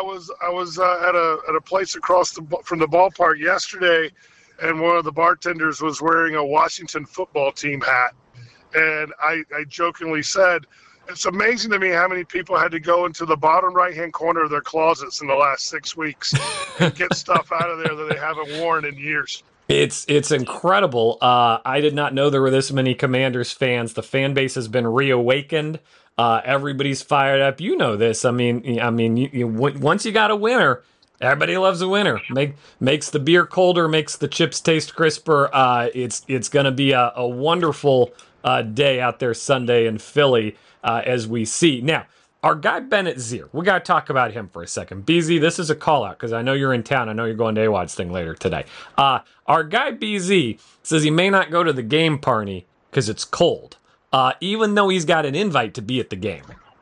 at a place across from the ballpark yesterday, and one of the bartenders was wearing a Washington football team hat, and I jokingly said, it's amazing to me how many people had to go into the bottom right-hand corner of their closets in the last 6 weeks and get stuff out of there that they haven't worn in years. It's incredible. I did not know there were this many Commanders fans. The fan base has been reawakened. Everybody's fired up. You know this. I mean, once you got a winner, everybody loves a winner. Makes the beer colder, makes the chips taste crisper. It's going to be a wonderful day out there Sunday in Philly as we see. Now, our guy Bennett Zier, we got to talk about him for a second. BZ, this is a call out because I know you're in town. I know you're going to AWOD's thing later today. Our guy BZ says he may not go to the game, Parney, because it's cold, even though he's got an invite to be at the game.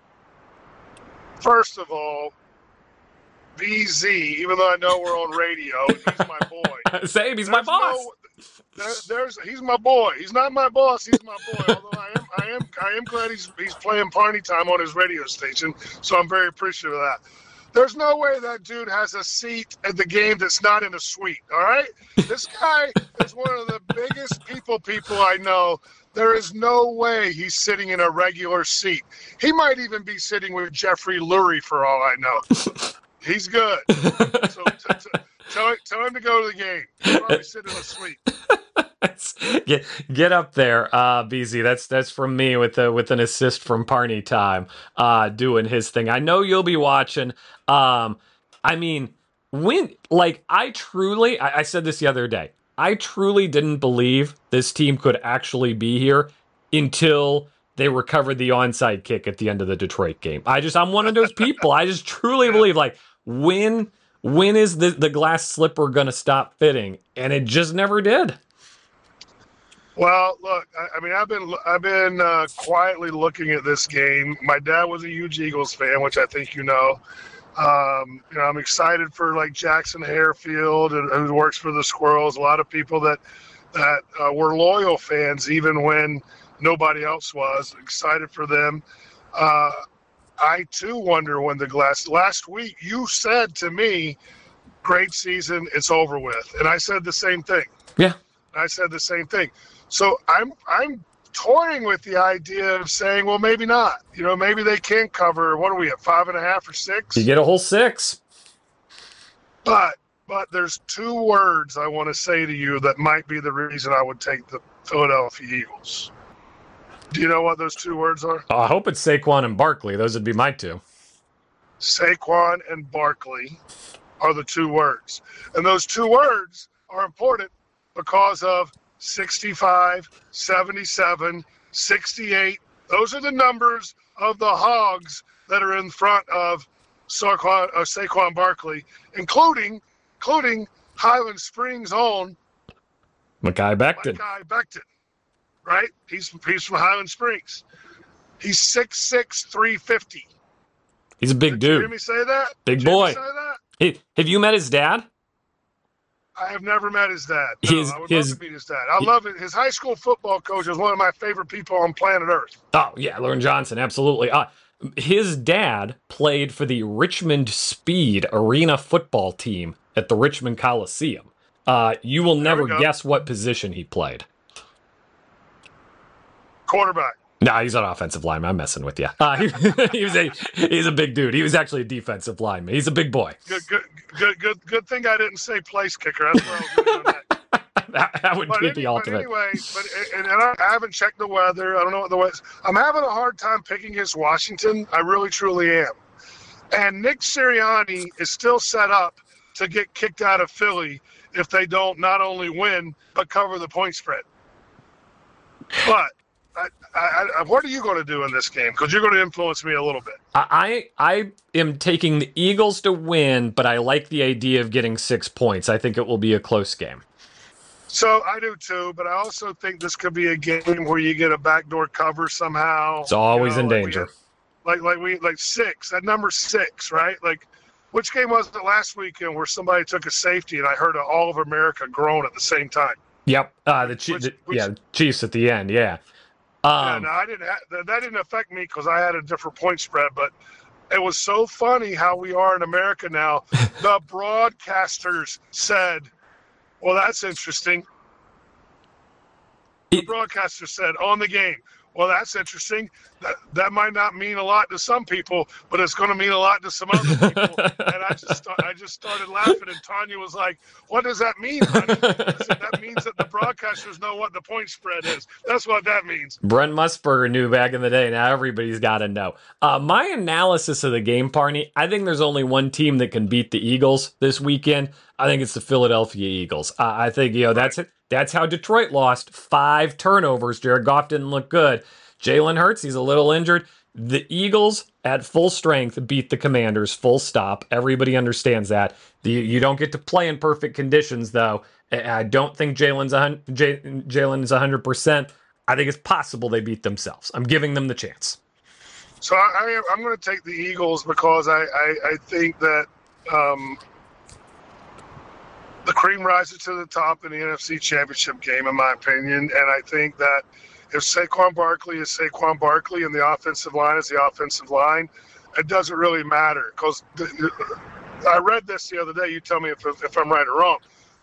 First of all, BZ, even though I know we're on radio, he's my boy. Same, he's my boss. He's my boy. He's not my boss. He's my boy. Although I am glad he's playing Parney time on his radio station. So I'm very appreciative of that. There's no way that dude has a seat at the game that's not in a suite. All right, this guy is one of the biggest people I know. There is no way he's sitting in a regular seat. He might even be sitting with Jeffrey Lurie for all I know. He's good. So tell him to go to the game. He'll probably sit in a suite. Get up there, BZ. That's from me with an assist from Parney time, doing his thing. I know you'll be watching. I said this the other day. I truly didn't believe this team could actually be here until they recovered the onside kick at the end of the Detroit game. I'm one of those people. I just truly believe, when is the glass slipper going to stop fitting? And it just never did. Well, look, I've been quietly looking at this game. My dad was a huge Eagles fan, which I think you know. I'm excited for Jackson Harefield, who works for the Squirrels. A lot of people that were loyal fans, even when nobody else was. Excited for them. I too wonder when last week you said to me, great season, it's over with. And I said the same thing. Yeah. I said the same thing. So I'm toying with the idea of saying, well, maybe not. Maybe they can cover, what are we at, 5.5 or 6? You get a whole 6. But there's 2 words I want to say to you that might be the reason I would take the Philadelphia Eagles. Do you know what those 2 words are? I hope it's Saquon and Barkley. Those would be my 2. Saquon and Barkley are the 2 words. And those 2 words are important because of 65, 77, 68. Those are the numbers of the Hogs that are in front of Saquon Barkley, including Highland Springs' own Mekhi Becton. Right? He's from Highland Springs. He's 6'6", 350. He's a big Did dude. you hear me say that? Big boy. Say that? Hey, have you met his dad? I have never met his dad. No, I would love to meet his dad. I love it. His high school football coach is one of my favorite people on planet Earth. Oh, yeah, Lauren Johnson, absolutely. His dad played for the Richmond Speed Arena football team at the Richmond Coliseum. You will never guess what position he played. Quarterback. No, he's an offensive lineman. I'm messing with you. He's a big dude. He was actually a defensive lineman. He's a big boy. Good thing I didn't say place kicker. That's what I was doing on that. that would be the ultimate. Anyway, and I haven't checked the weather. I don't know what the weather is. I'm having a hard time picking against Washington. I really, truly am. And Nick Sirianni is still set up to get kicked out of Philly if they don't not only win, but cover the point spread. But what are you going to do in this game? Because you're going to influence me a little bit. I am taking the Eagles to win, but I like the idea of getting 6 points. I think it will be a close game. So I do too, but I also think this could be a game where you get a backdoor cover somehow. It's always in danger. Like 6, that number 6, right? Like, which game was it last weekend where somebody took a safety and I heard all of America groan at the same time? Yep, Chiefs at the end, yeah. That didn't affect me because I had a different point spread, but it was so funny how we are in America now. The broadcasters said, well, that's interesting. The broadcaster said on the game, well, that's interesting. That might not mean a lot to some people, but it's going to mean a lot to some other people. And I just started laughing, and Tanya was like, what does that mean, honey? I said, that means that the broadcasters know what the point spread is. That's what that means. Brent Musburger knew back in the day. Now everybody's got to know. My analysis of the game, Parney, I think there's only one team that can beat the Eagles this weekend. I think it's the Philadelphia Eagles. I think, that's it. That's how Detroit lost. 5 turnovers. Jared Goff didn't look good. Jalen Hurts, he's a little injured. The Eagles at full strength beat the Commanders, full stop. Everybody understands that. You don't get to play in perfect conditions, though. I don't think Jalen is 100%. I think it's possible they beat themselves. I'm giving them the chance. So I'm going to take the Eagles because I think that the cream rises to the top in the NFC Championship game, in my opinion. And I think that if Saquon Barkley is Saquon Barkley and the offensive line is the offensive line, it doesn't really matter. Because I read this the other day. You tell me if I'm right or wrong.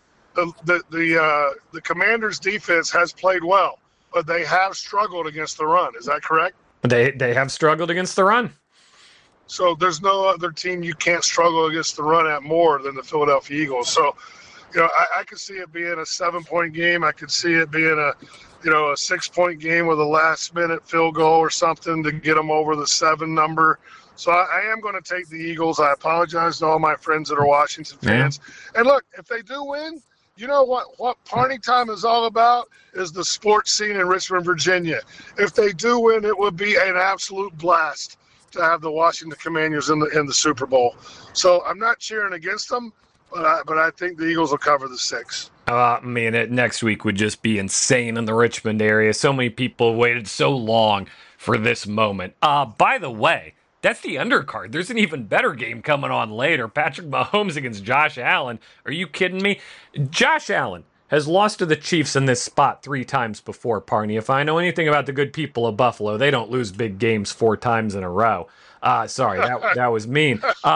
The Commanders' defense has played well, but they have struggled against the run. Is that correct? They have struggled against the run. So there's no other team you can't struggle against the run at more than the Philadelphia Eagles. So, I could see it being a 7-point game. I could see it being a 6-point game with a last-minute field goal or something to get them over the 7 number. So I am going to take the Eagles. I apologize to all my friends that are Washington fans. Yeah. And look, if they do win, you know what Parney time is all about is the sports scene in Richmond, Virginia. If they do win, it would be an absolute blast to have the Washington Commanders in the Super Bowl. So I'm not cheering against them, but I think the Eagles will cover the 6. Next week would just be insane in the Richmond area. So many people waited so long for this moment. By the way, that's the undercard. There's an even better game coming on later. Patrick Mahomes against Josh Allen. Are you kidding me? Josh Allen has lost to the Chiefs in this spot 3 times before, Parney. If I know anything about the good people of Buffalo, they don't lose big games 4 times in a row. Sorry, that was mean.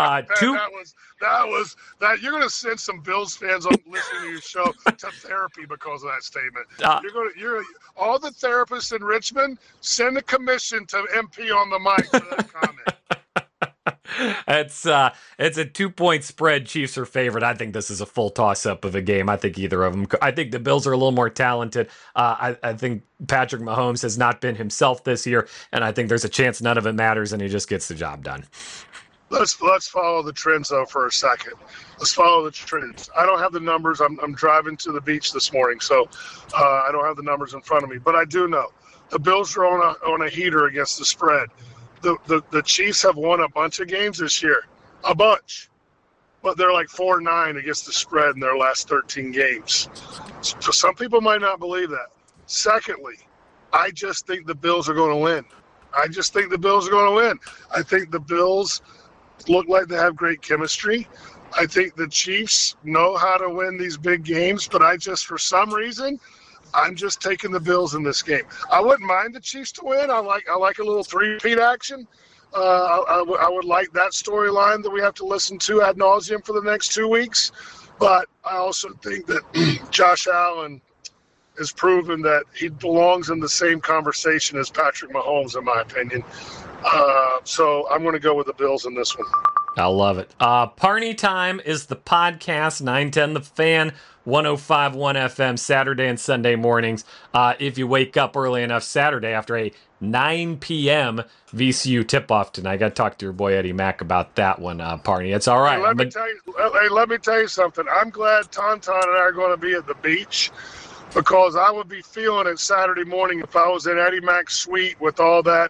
That you're going to send some Bills fans on listening to your show to therapy because of that statement. All the therapists in Richmond, send a commission to MP on the mic for that comment. It's a 2-point spread. Chiefs are favored. I think this is a full toss-up of a game. I think either of them. I think the Bills are a little more talented. I think Patrick Mahomes has not been himself this year, and I think there's a chance none of it matters, and he just gets the job done. Let's follow the trends, though, for a second. Let's follow the trends. I don't have the numbers. I'm driving to the beach this morning, so I don't have the numbers in front of me. But I do know the Bills are on a heater against the spread. the Chiefs have won a bunch of games this year, a bunch, but they're like 4-9 against the spread in their last 13 games. So some people might not believe that. Secondly, I just think the Bills are going to win. I think the Bills look like they have great chemistry. I think the Chiefs know how to win these big games, but for some reason, I'm just taking the Bills in this game. I wouldn't mind the Chiefs to win. I like a little three-peat action. I would like that storyline that we have to listen to ad nauseum for the next 2 weeks. But I also think that Josh Allen has proven that he belongs in the same conversation as Patrick Mahomes, in my opinion. So I'm going to go with the Bills in this one. I love it. Parney Time is the podcast, 910 The Fan, 105.1 FM, Saturday and Sunday mornings. If you wake up early enough Saturday after a 9 p.m. VCU tip-off tonight. I got to talk to your boy Eddie Mack about that one, Parney. It's all right. Let me tell you something. I'm glad Tauntaun and I are going to be at the beach, because I would be feeling it Saturday morning if I was in Eddie Mack's suite with all that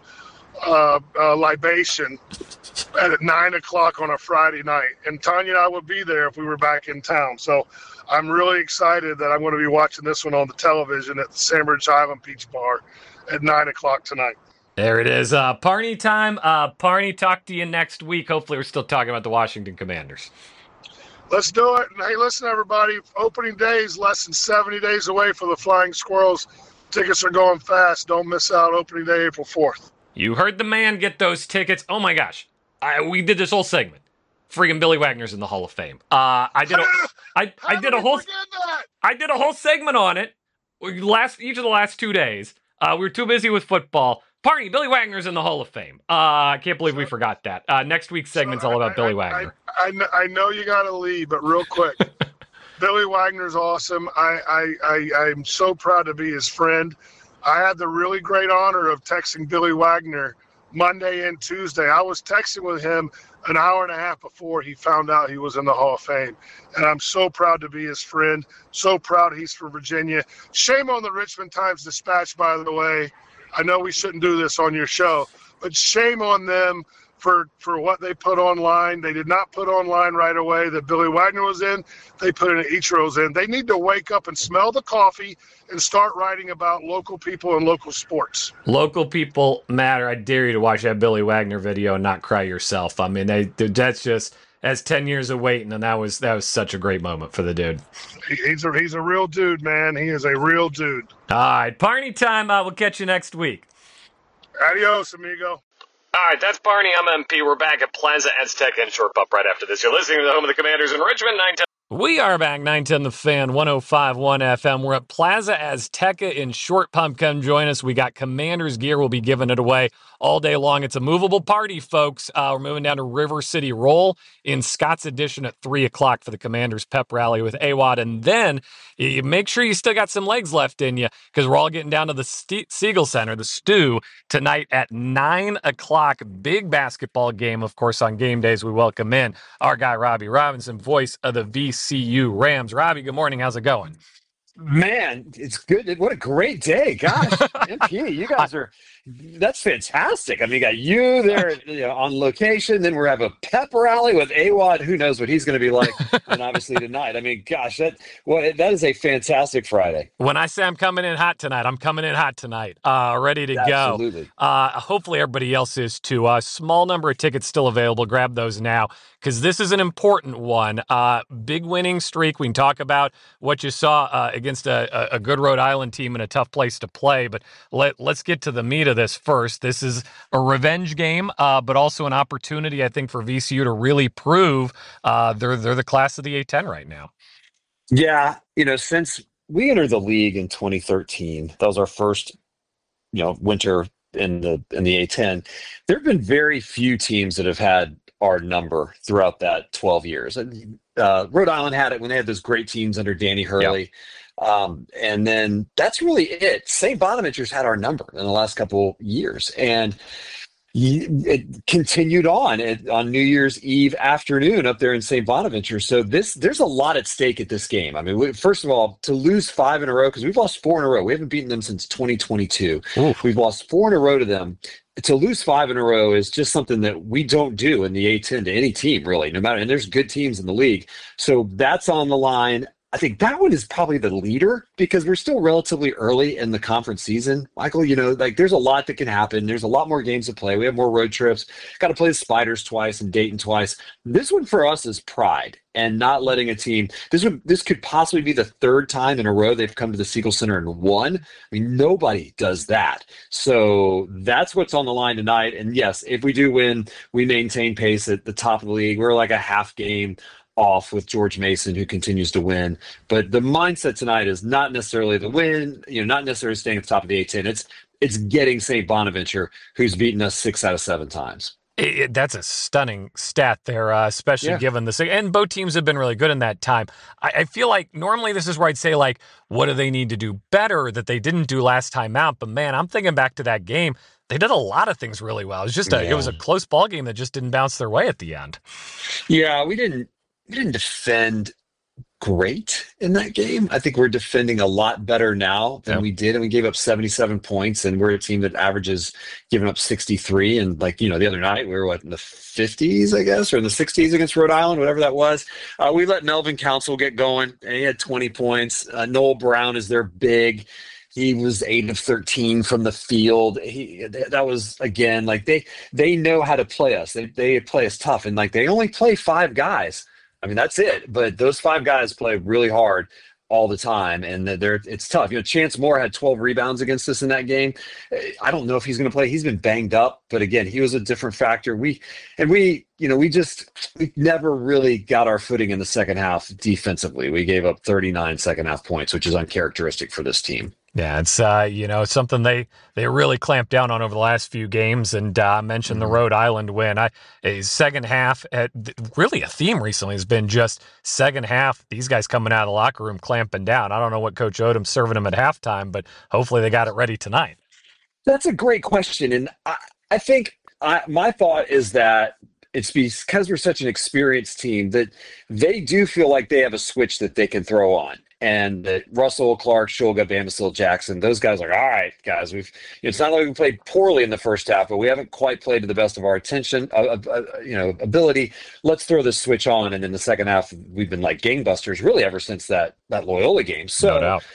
libation at 9 o'clock on a Friday night. And Tanya and I would be there if we were back in town. So I'm really excited that I'm going to be watching this one on the television at the Sandbridge Island Beach Bar at 9 o'clock tonight. There it is. Parney Time. Parney, talk to you next week. Hopefully we're still talking about the Washington Commanders. Let's do it. And hey, listen, everybody, opening day is less than 70 days away for the Flying Squirrels. Tickets are going fast. Don't miss out. Opening day, April 4th. You heard the man. Get those tickets. Oh, my gosh. We did this whole segment. Friggin' Billy Wagner's in the Hall of Fame. I did a whole segment on it each of the last 2 days. We were too busy with football. Parney, Billy Wagner's in the Hall of Fame. I can't believe we forgot that. Next week's segment's all about Billy Wagner. I know you got to leave, but real quick, Billy Wagner's awesome. I'm so proud to be his friend. I had the really great honor of texting Billy Wagner Monday and Tuesday. I was texting with him an hour and a half before he found out he was in the Hall of Fame. And I'm so proud to be his friend. So proud he's from Virginia. Shame on the Richmond Times-Dispatch, by the way. I know we shouldn't do this on your show, but shame on them for what they put online. They did not put online right away that Billy Wagner was in. They put in Ichiro's in. They need to wake up and smell the coffee and start writing about local people and local sports. Local people matter. I dare you to watch that Billy Wagner video and not cry yourself. I mean, that's 10 years of waiting, and that was such a great moment for the dude. He's a real dude, man. He is a real dude. All right, Parney time. We'll catch you next week. Adios, amigo. All right, that's Barney. I'm MP. We're back at Plaza Azteca in Short Pump right after this. You're listening to the home of the Commanders in Richmond, 910. We are back, 910 The Fan, 105.1 FM. We're at Plaza Azteca in Short Pump. Come join us. We got Commanders gear. We'll be giving it away all day long. It's a movable party, folks. We're moving down to River City Roll in Scott's Addition at 3 o'clock for the Commanders pep rally with AWOD. And then you make sure you still got some legs left in you, because we're all getting down to the Siegel Center, the Stew, tonight at 9 o'clock. Big basketball game, of course, on game days. We welcome in our guy, Robbie Robinson, voice of the VCU Rams. Robbie, good morning. How's it going? Man, it's good. What a great day. Gosh, MP, you guys that's fantastic. I mean, you got you there on location. Then we're having a pep rally with AWOD. Who knows what he's going to be like. And obviously tonight. I mean, gosh, that is a fantastic Friday. When I say I'm coming in hot tonight, I'm coming in hot tonight. Ready to go. Absolutely. Hopefully everybody else is too. A small number of tickets still available. Grab those now, because this is an important one. Big winning streak. We can talk about what you saw against a good Rhode Island team in a tough place to play, but let's get to the meat of this first. This is a revenge game, but also an opportunity, I think, for VCU to really prove they're the class of the A-10 right now. Yeah, since we entered the league in 2013, that was our first, winter in the A-10. There have been very few teams that have had our number throughout that 12 years. Rhode Island had it when they had those great teams under Danny Hurley. Yep. And then that's really it. St. Bonaventure's had our number in the last couple years. And, it continued on New Year's Eve afternoon up there in St. Bonaventure. So there's a lot at stake at this game. I mean, first of all, to lose 5 in a row, because we've lost 4 in a row. We haven't beaten them since 2022. Oof. We've lost 4 in a row to them. To lose 5 in a row is just something that we don't do in the A-10 to any team, really, no matter. And there's good teams in the league. So that's on the line. I think that one is probably the leader because we're still relatively early in the conference season. Michael, there's a lot that can happen. There's a lot more games to play. We have more road trips. Got to play the Spiders twice and Dayton twice. This one for us is pride and not letting a team. This could possibly be the 3rd time in a row they've come to the Siegel Center and won. I mean, nobody does that. So that's what's on the line tonight. And yes, if we do win, we maintain pace at the top of the league. We're like a half game off with George Mason, who continues to win. But the mindset tonight is not necessarily the win, not necessarily staying at the top of the A-10. It's getting St. Bonaventure, who's beaten us 6 out of 7 times. That's a stunning stat there, especially given the – and both teams have been really good in that time. I feel like normally this is where I'd say, like, what do they need to do better that they didn't do last time out? But, man, I'm thinking back to that game. They did a lot of things really well. It was just it was a close ball game that just didn't bounce their way at the end. Yeah, we didn't defend great in that game. I think we're defending a lot better now than we did, and we gave up 77 points, and we're a team that averages giving up 63. And the other night we were in the 50s, I guess, or in the 60s against Rhode Island, whatever that was. We let Melvin Council get going, and he had 20 points. Noel Brown is their big. He was 8 of 13 from the field. That was, again, they know how to play us. They play us tough, and they only play 5 guys. I mean, that's it. But those 5 guys play really hard all the time, and it's tough. Chance Moore had 12 rebounds against us in that game. I don't know if he's going to play. He's been banged up, but again, he was a different factor. We never really got our footing in the second half defensively. We gave up 39 second half points, which is uncharacteristic for this team. Yeah, it's something they really clamped down on over the last few games. And I mentioned the Rhode Island win. Second half, really a theme recently has been just second half. These guys coming out of the locker room clamping down. I don't know what Coach Odom's serving them at halftime, but hopefully they got it ready tonight. That's a great question, and I think my thought is that it's because we're such an experienced team that they do feel like they have a switch that they can throw on. And Russell, Clark, Shulga, Bamisill, Jackson, those guys are, all right, guys, it's not like we played poorly in the first half, but we haven't quite played to the best of our ability. Let's throw this switch on. And in the second half, we've been like gangbusters really ever since that Loyola game. So no doubt.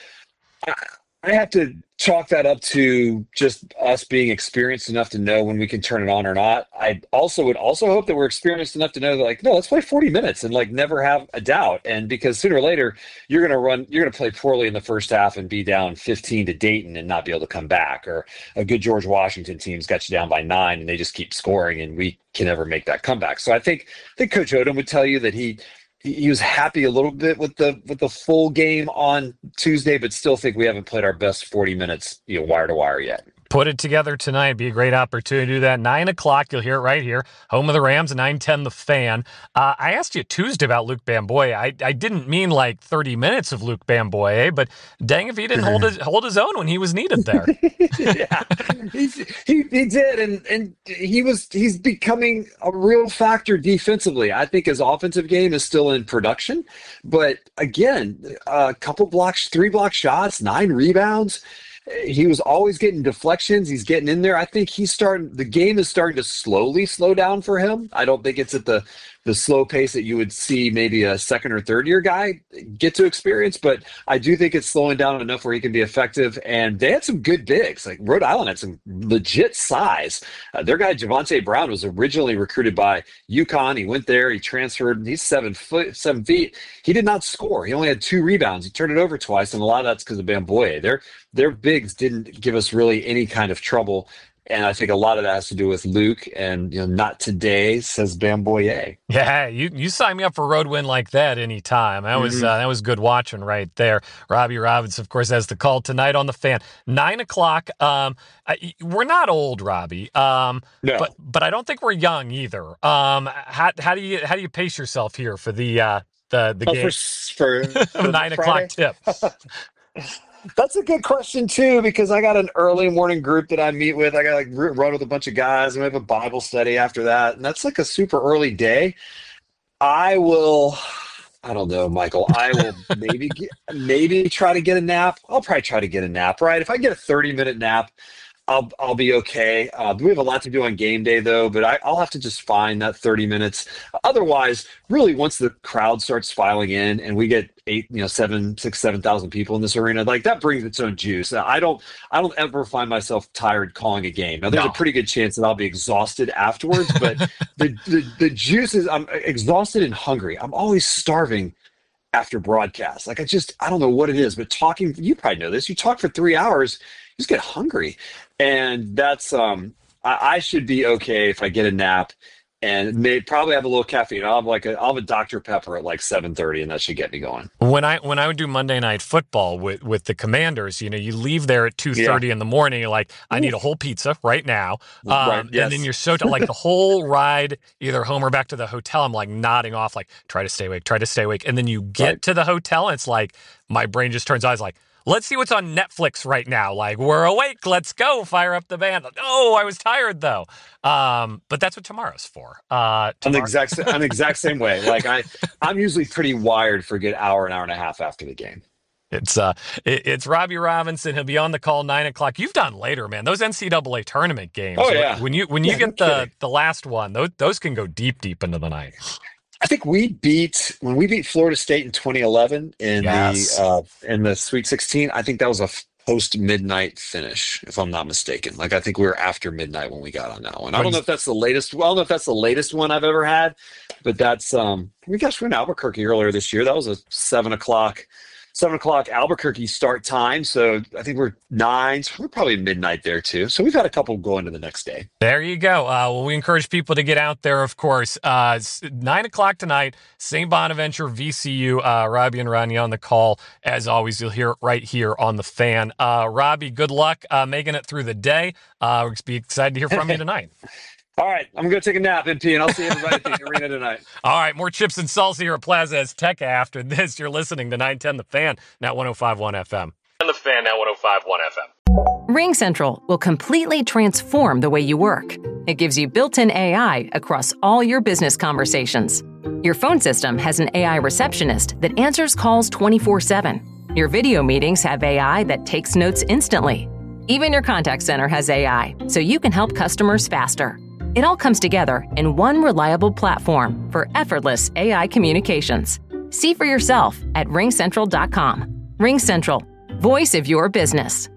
I have to chalk that up to just us being experienced enough to know when we can turn it on or not. I would hope that we're experienced enough to know that, no, let's play 40 minutes and never have a doubt. And because sooner or later you're going to play poorly in the first half and be down 15 to Dayton and not be able to come back, or a good George Washington team's got you down by 9 and they just keep scoring and we can never make that comeback. So I think Coach Odom would tell you that he was happy a little bit with the full game on Tuesday, but still think we haven't played our best 40 minutes, wire to wire yet. Put it together tonight. Be a great opportunity to do that. 9 o'clock, you'll hear it right here. Home of the Rams, 9:10 The Fan. I asked you Tuesday about Luc Bamboye. I didn't mean 30 minutes of Luc Bamboye, but dang if he didn't hold his own when he was needed there. Yeah, he did, and he's becoming a real factor defensively. I think his offensive game is still in production, but again, a couple blocks, 3 block shots, 9 rebounds. He was always getting deflections. He's getting in there. I think the game is starting to slowly slow down for him. I don't think it's at the slow pace that you would see maybe a second or third year guy get to experience, but I do think it's slowing down enough where he can be effective. And they had some good bigs. Rhode Island had some legit size. Their guy Javonte Brown was originally recruited by UConn. He went there. He transferred. He's 7 feet. He did not score. He only had 2 rebounds. He turned it over twice, and a lot of that's because of Bamboye. Their bigs didn't give us really any kind of trouble. And I think a lot of that has to do with Luke and, not today, says Bamboye. Yeah, you sign me up for a road win like that anytime. That was good watching right there. Robbie Robbins, of course, has the call tonight on The Fan. 9 o'clock. We're not old, Robbie, no. but I don't think we're young either. How do you pace yourself here for the game for 9 o'clock tip? That's a good question too, because I got an early morning group that I meet with. I got like run with a bunch of guys, and we have a Bible study after that, and that's like a super early day. I don't know, Michael. I will maybe try to get a nap. I'll probably try to get a nap. Right? If I get a 30-minute nap, I'll be okay. We have a lot to do on game day though, but I'll have to just find that 30 minutes. Otherwise, really, once the crowd starts filing in and we get 7,000 people in this arena, like that brings its own juice. I don't ever find myself tired calling a game. Now, there's a pretty good chance that I'll be exhausted afterwards, but the juice is, I'm exhausted and hungry. I'm always starving after broadcast. Like I don't know what it is, but talking, you probably know this. You talk for 3 hours, you just get hungry. And that's I should be okay if I get a nap and probably have a little caffeine. I'll have a Dr. Pepper at like 7:30, and that should get me going. When I would do Monday Night Football with the Commanders, you leave there at 2:30 in the morning. You're like, I need a whole pizza right now, Right, yes. and then you're so like the whole ride, either home or back to the hotel. I'm like nodding off, like try to stay awake, and then you get to the hotel, and it's like my brain just turns on. It's like, let's see what's on Netflix right now. Like, we're awake. Let's go. Fire up the band. Oh, I was tired, though. But that's what tomorrow's for. I'm the exact same way. Like, I'm usually pretty wired for a good hour and a half after the game. It's Robbie Robinson. He'll be on the call 9 o'clock. You've done later, man. Those NCAA tournament games. Oh, yeah. When you get the last one, those can go deep into the night. I think when we beat Florida State in 2011 in the Sweet 16. I think that was a post midnight finish, if I'm not mistaken. Like, I think we were after midnight when we got on that one. I don't know if that's the latest. Well, I don't know if that's the latest one I've ever had, but that's we were in Albuquerque earlier this year. That was a 7 o'clock Albuquerque start time. So I think we're 9. So we're probably midnight there too. So we've had a couple going to the next day. There you go. Well, we encourage people to get out there, of course. 9 o'clock tonight, St. Bonaventure, VCU. Robbie and Ronnie on the call. As always, you'll hear it right here on The Fan. Robbie, good luck making it through the day. We'll be excited to hear from you tonight. All right, I'm going to take a nap, MP, and I'll see everybody at the arena tonight. All right, more chips and salsa here at Plaza Azteca after this. You're listening to 910 The Fan, now 105.1 FM. And The Fan, now 105.1 FM. RingCentral will completely transform the way you work. It gives you built-in AI across all your business conversations. Your phone system has an AI receptionist that answers calls 24/7. Your video meetings have AI that takes notes instantly. Even your contact center has AI, so you can help customers faster. It all comes together in one reliable platform for effortless AI communications. See for yourself at ringcentral.com. RingCentral, voice of your business.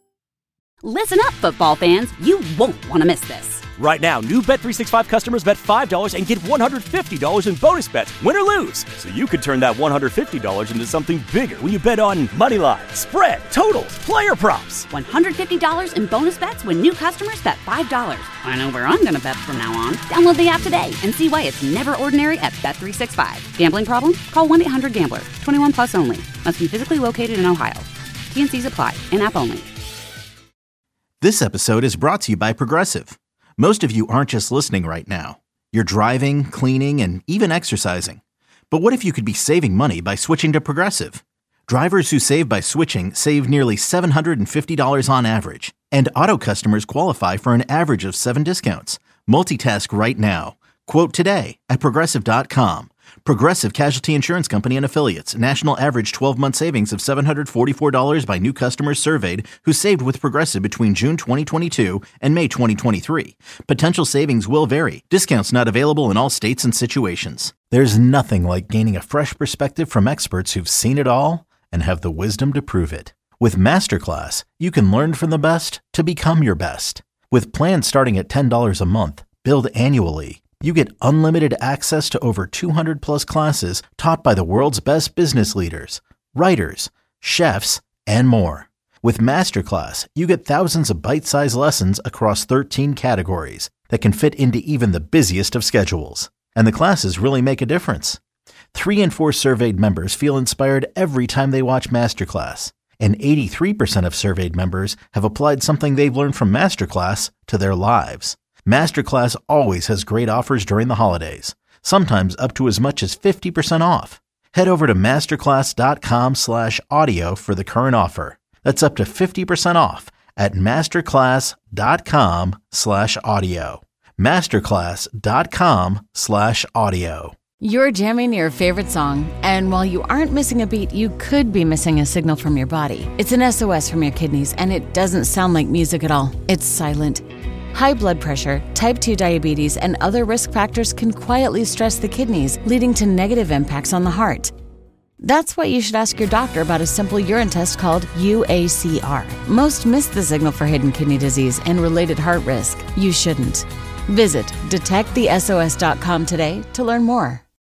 Listen up, football fans. You won't want to miss this. Right now, new Bet365 customers bet $5 and get $150 in bonus bets, win or lose. So you could turn that $150 into something bigger when you bet on moneyline, spread, totals, player props. $150 in bonus bets when new customers bet $5. I know where I'm going to bet from now on. Download the app today and see why it's never ordinary at Bet365. Gambling problem? Call 1-800-GAMBLER. 21 plus only. Must be physically located in Ohio. T&Cs apply. In-app only. This episode is brought to you by Progressive. Most of you aren't just listening right now. You're driving, cleaning, and even exercising. But what if you could be saving money by switching to Progressive? Drivers who save by switching save nearly $750 on average. And auto customers qualify for an average of 7 discounts. Multitask right now. Quote today at Progressive.com. Progressive Casualty Insurance Company and Affiliates. National average 12-month savings of $744 by new customers surveyed who saved with Progressive between June 2022 and May 2023. Potential savings will vary. Discounts not available in all states and situations. There's nothing like gaining a fresh perspective from experts who've seen it all and have the wisdom to prove it. With Masterclass, you can learn from the best to become your best. With plans starting at $10 a month, billed annually, you get unlimited access to over 200 plus classes taught by the world's best business leaders, writers, chefs, and more. With Masterclass, you get thousands of bite-sized lessons across 13 categories that can fit into even the busiest of schedules. And the classes really make a difference. 3 in 4 surveyed members feel inspired every time they watch Masterclass. And 83% of surveyed members have applied something they've learned from Masterclass to their lives. Masterclass always has great offers during the holidays, sometimes up to as much as 50% off. Head over to masterclass.com/audio for the current offer. That's up to 50% off at masterclass.com/audio. masterclass.com/audio. You're jamming your favorite song, and while you aren't missing a beat, you could be missing a signal from your body. It's an SOS from your kidneys, and it doesn't sound like music at all. It's silent. High blood pressure, type 2 diabetes, and other risk factors can quietly stress the kidneys, leading to negative impacts on the heart. That's why you should ask your doctor about a simple urine test called UACR. Most miss the signal for hidden kidney disease and related heart risk. You shouldn't. Visit detectthesos.com today to learn more.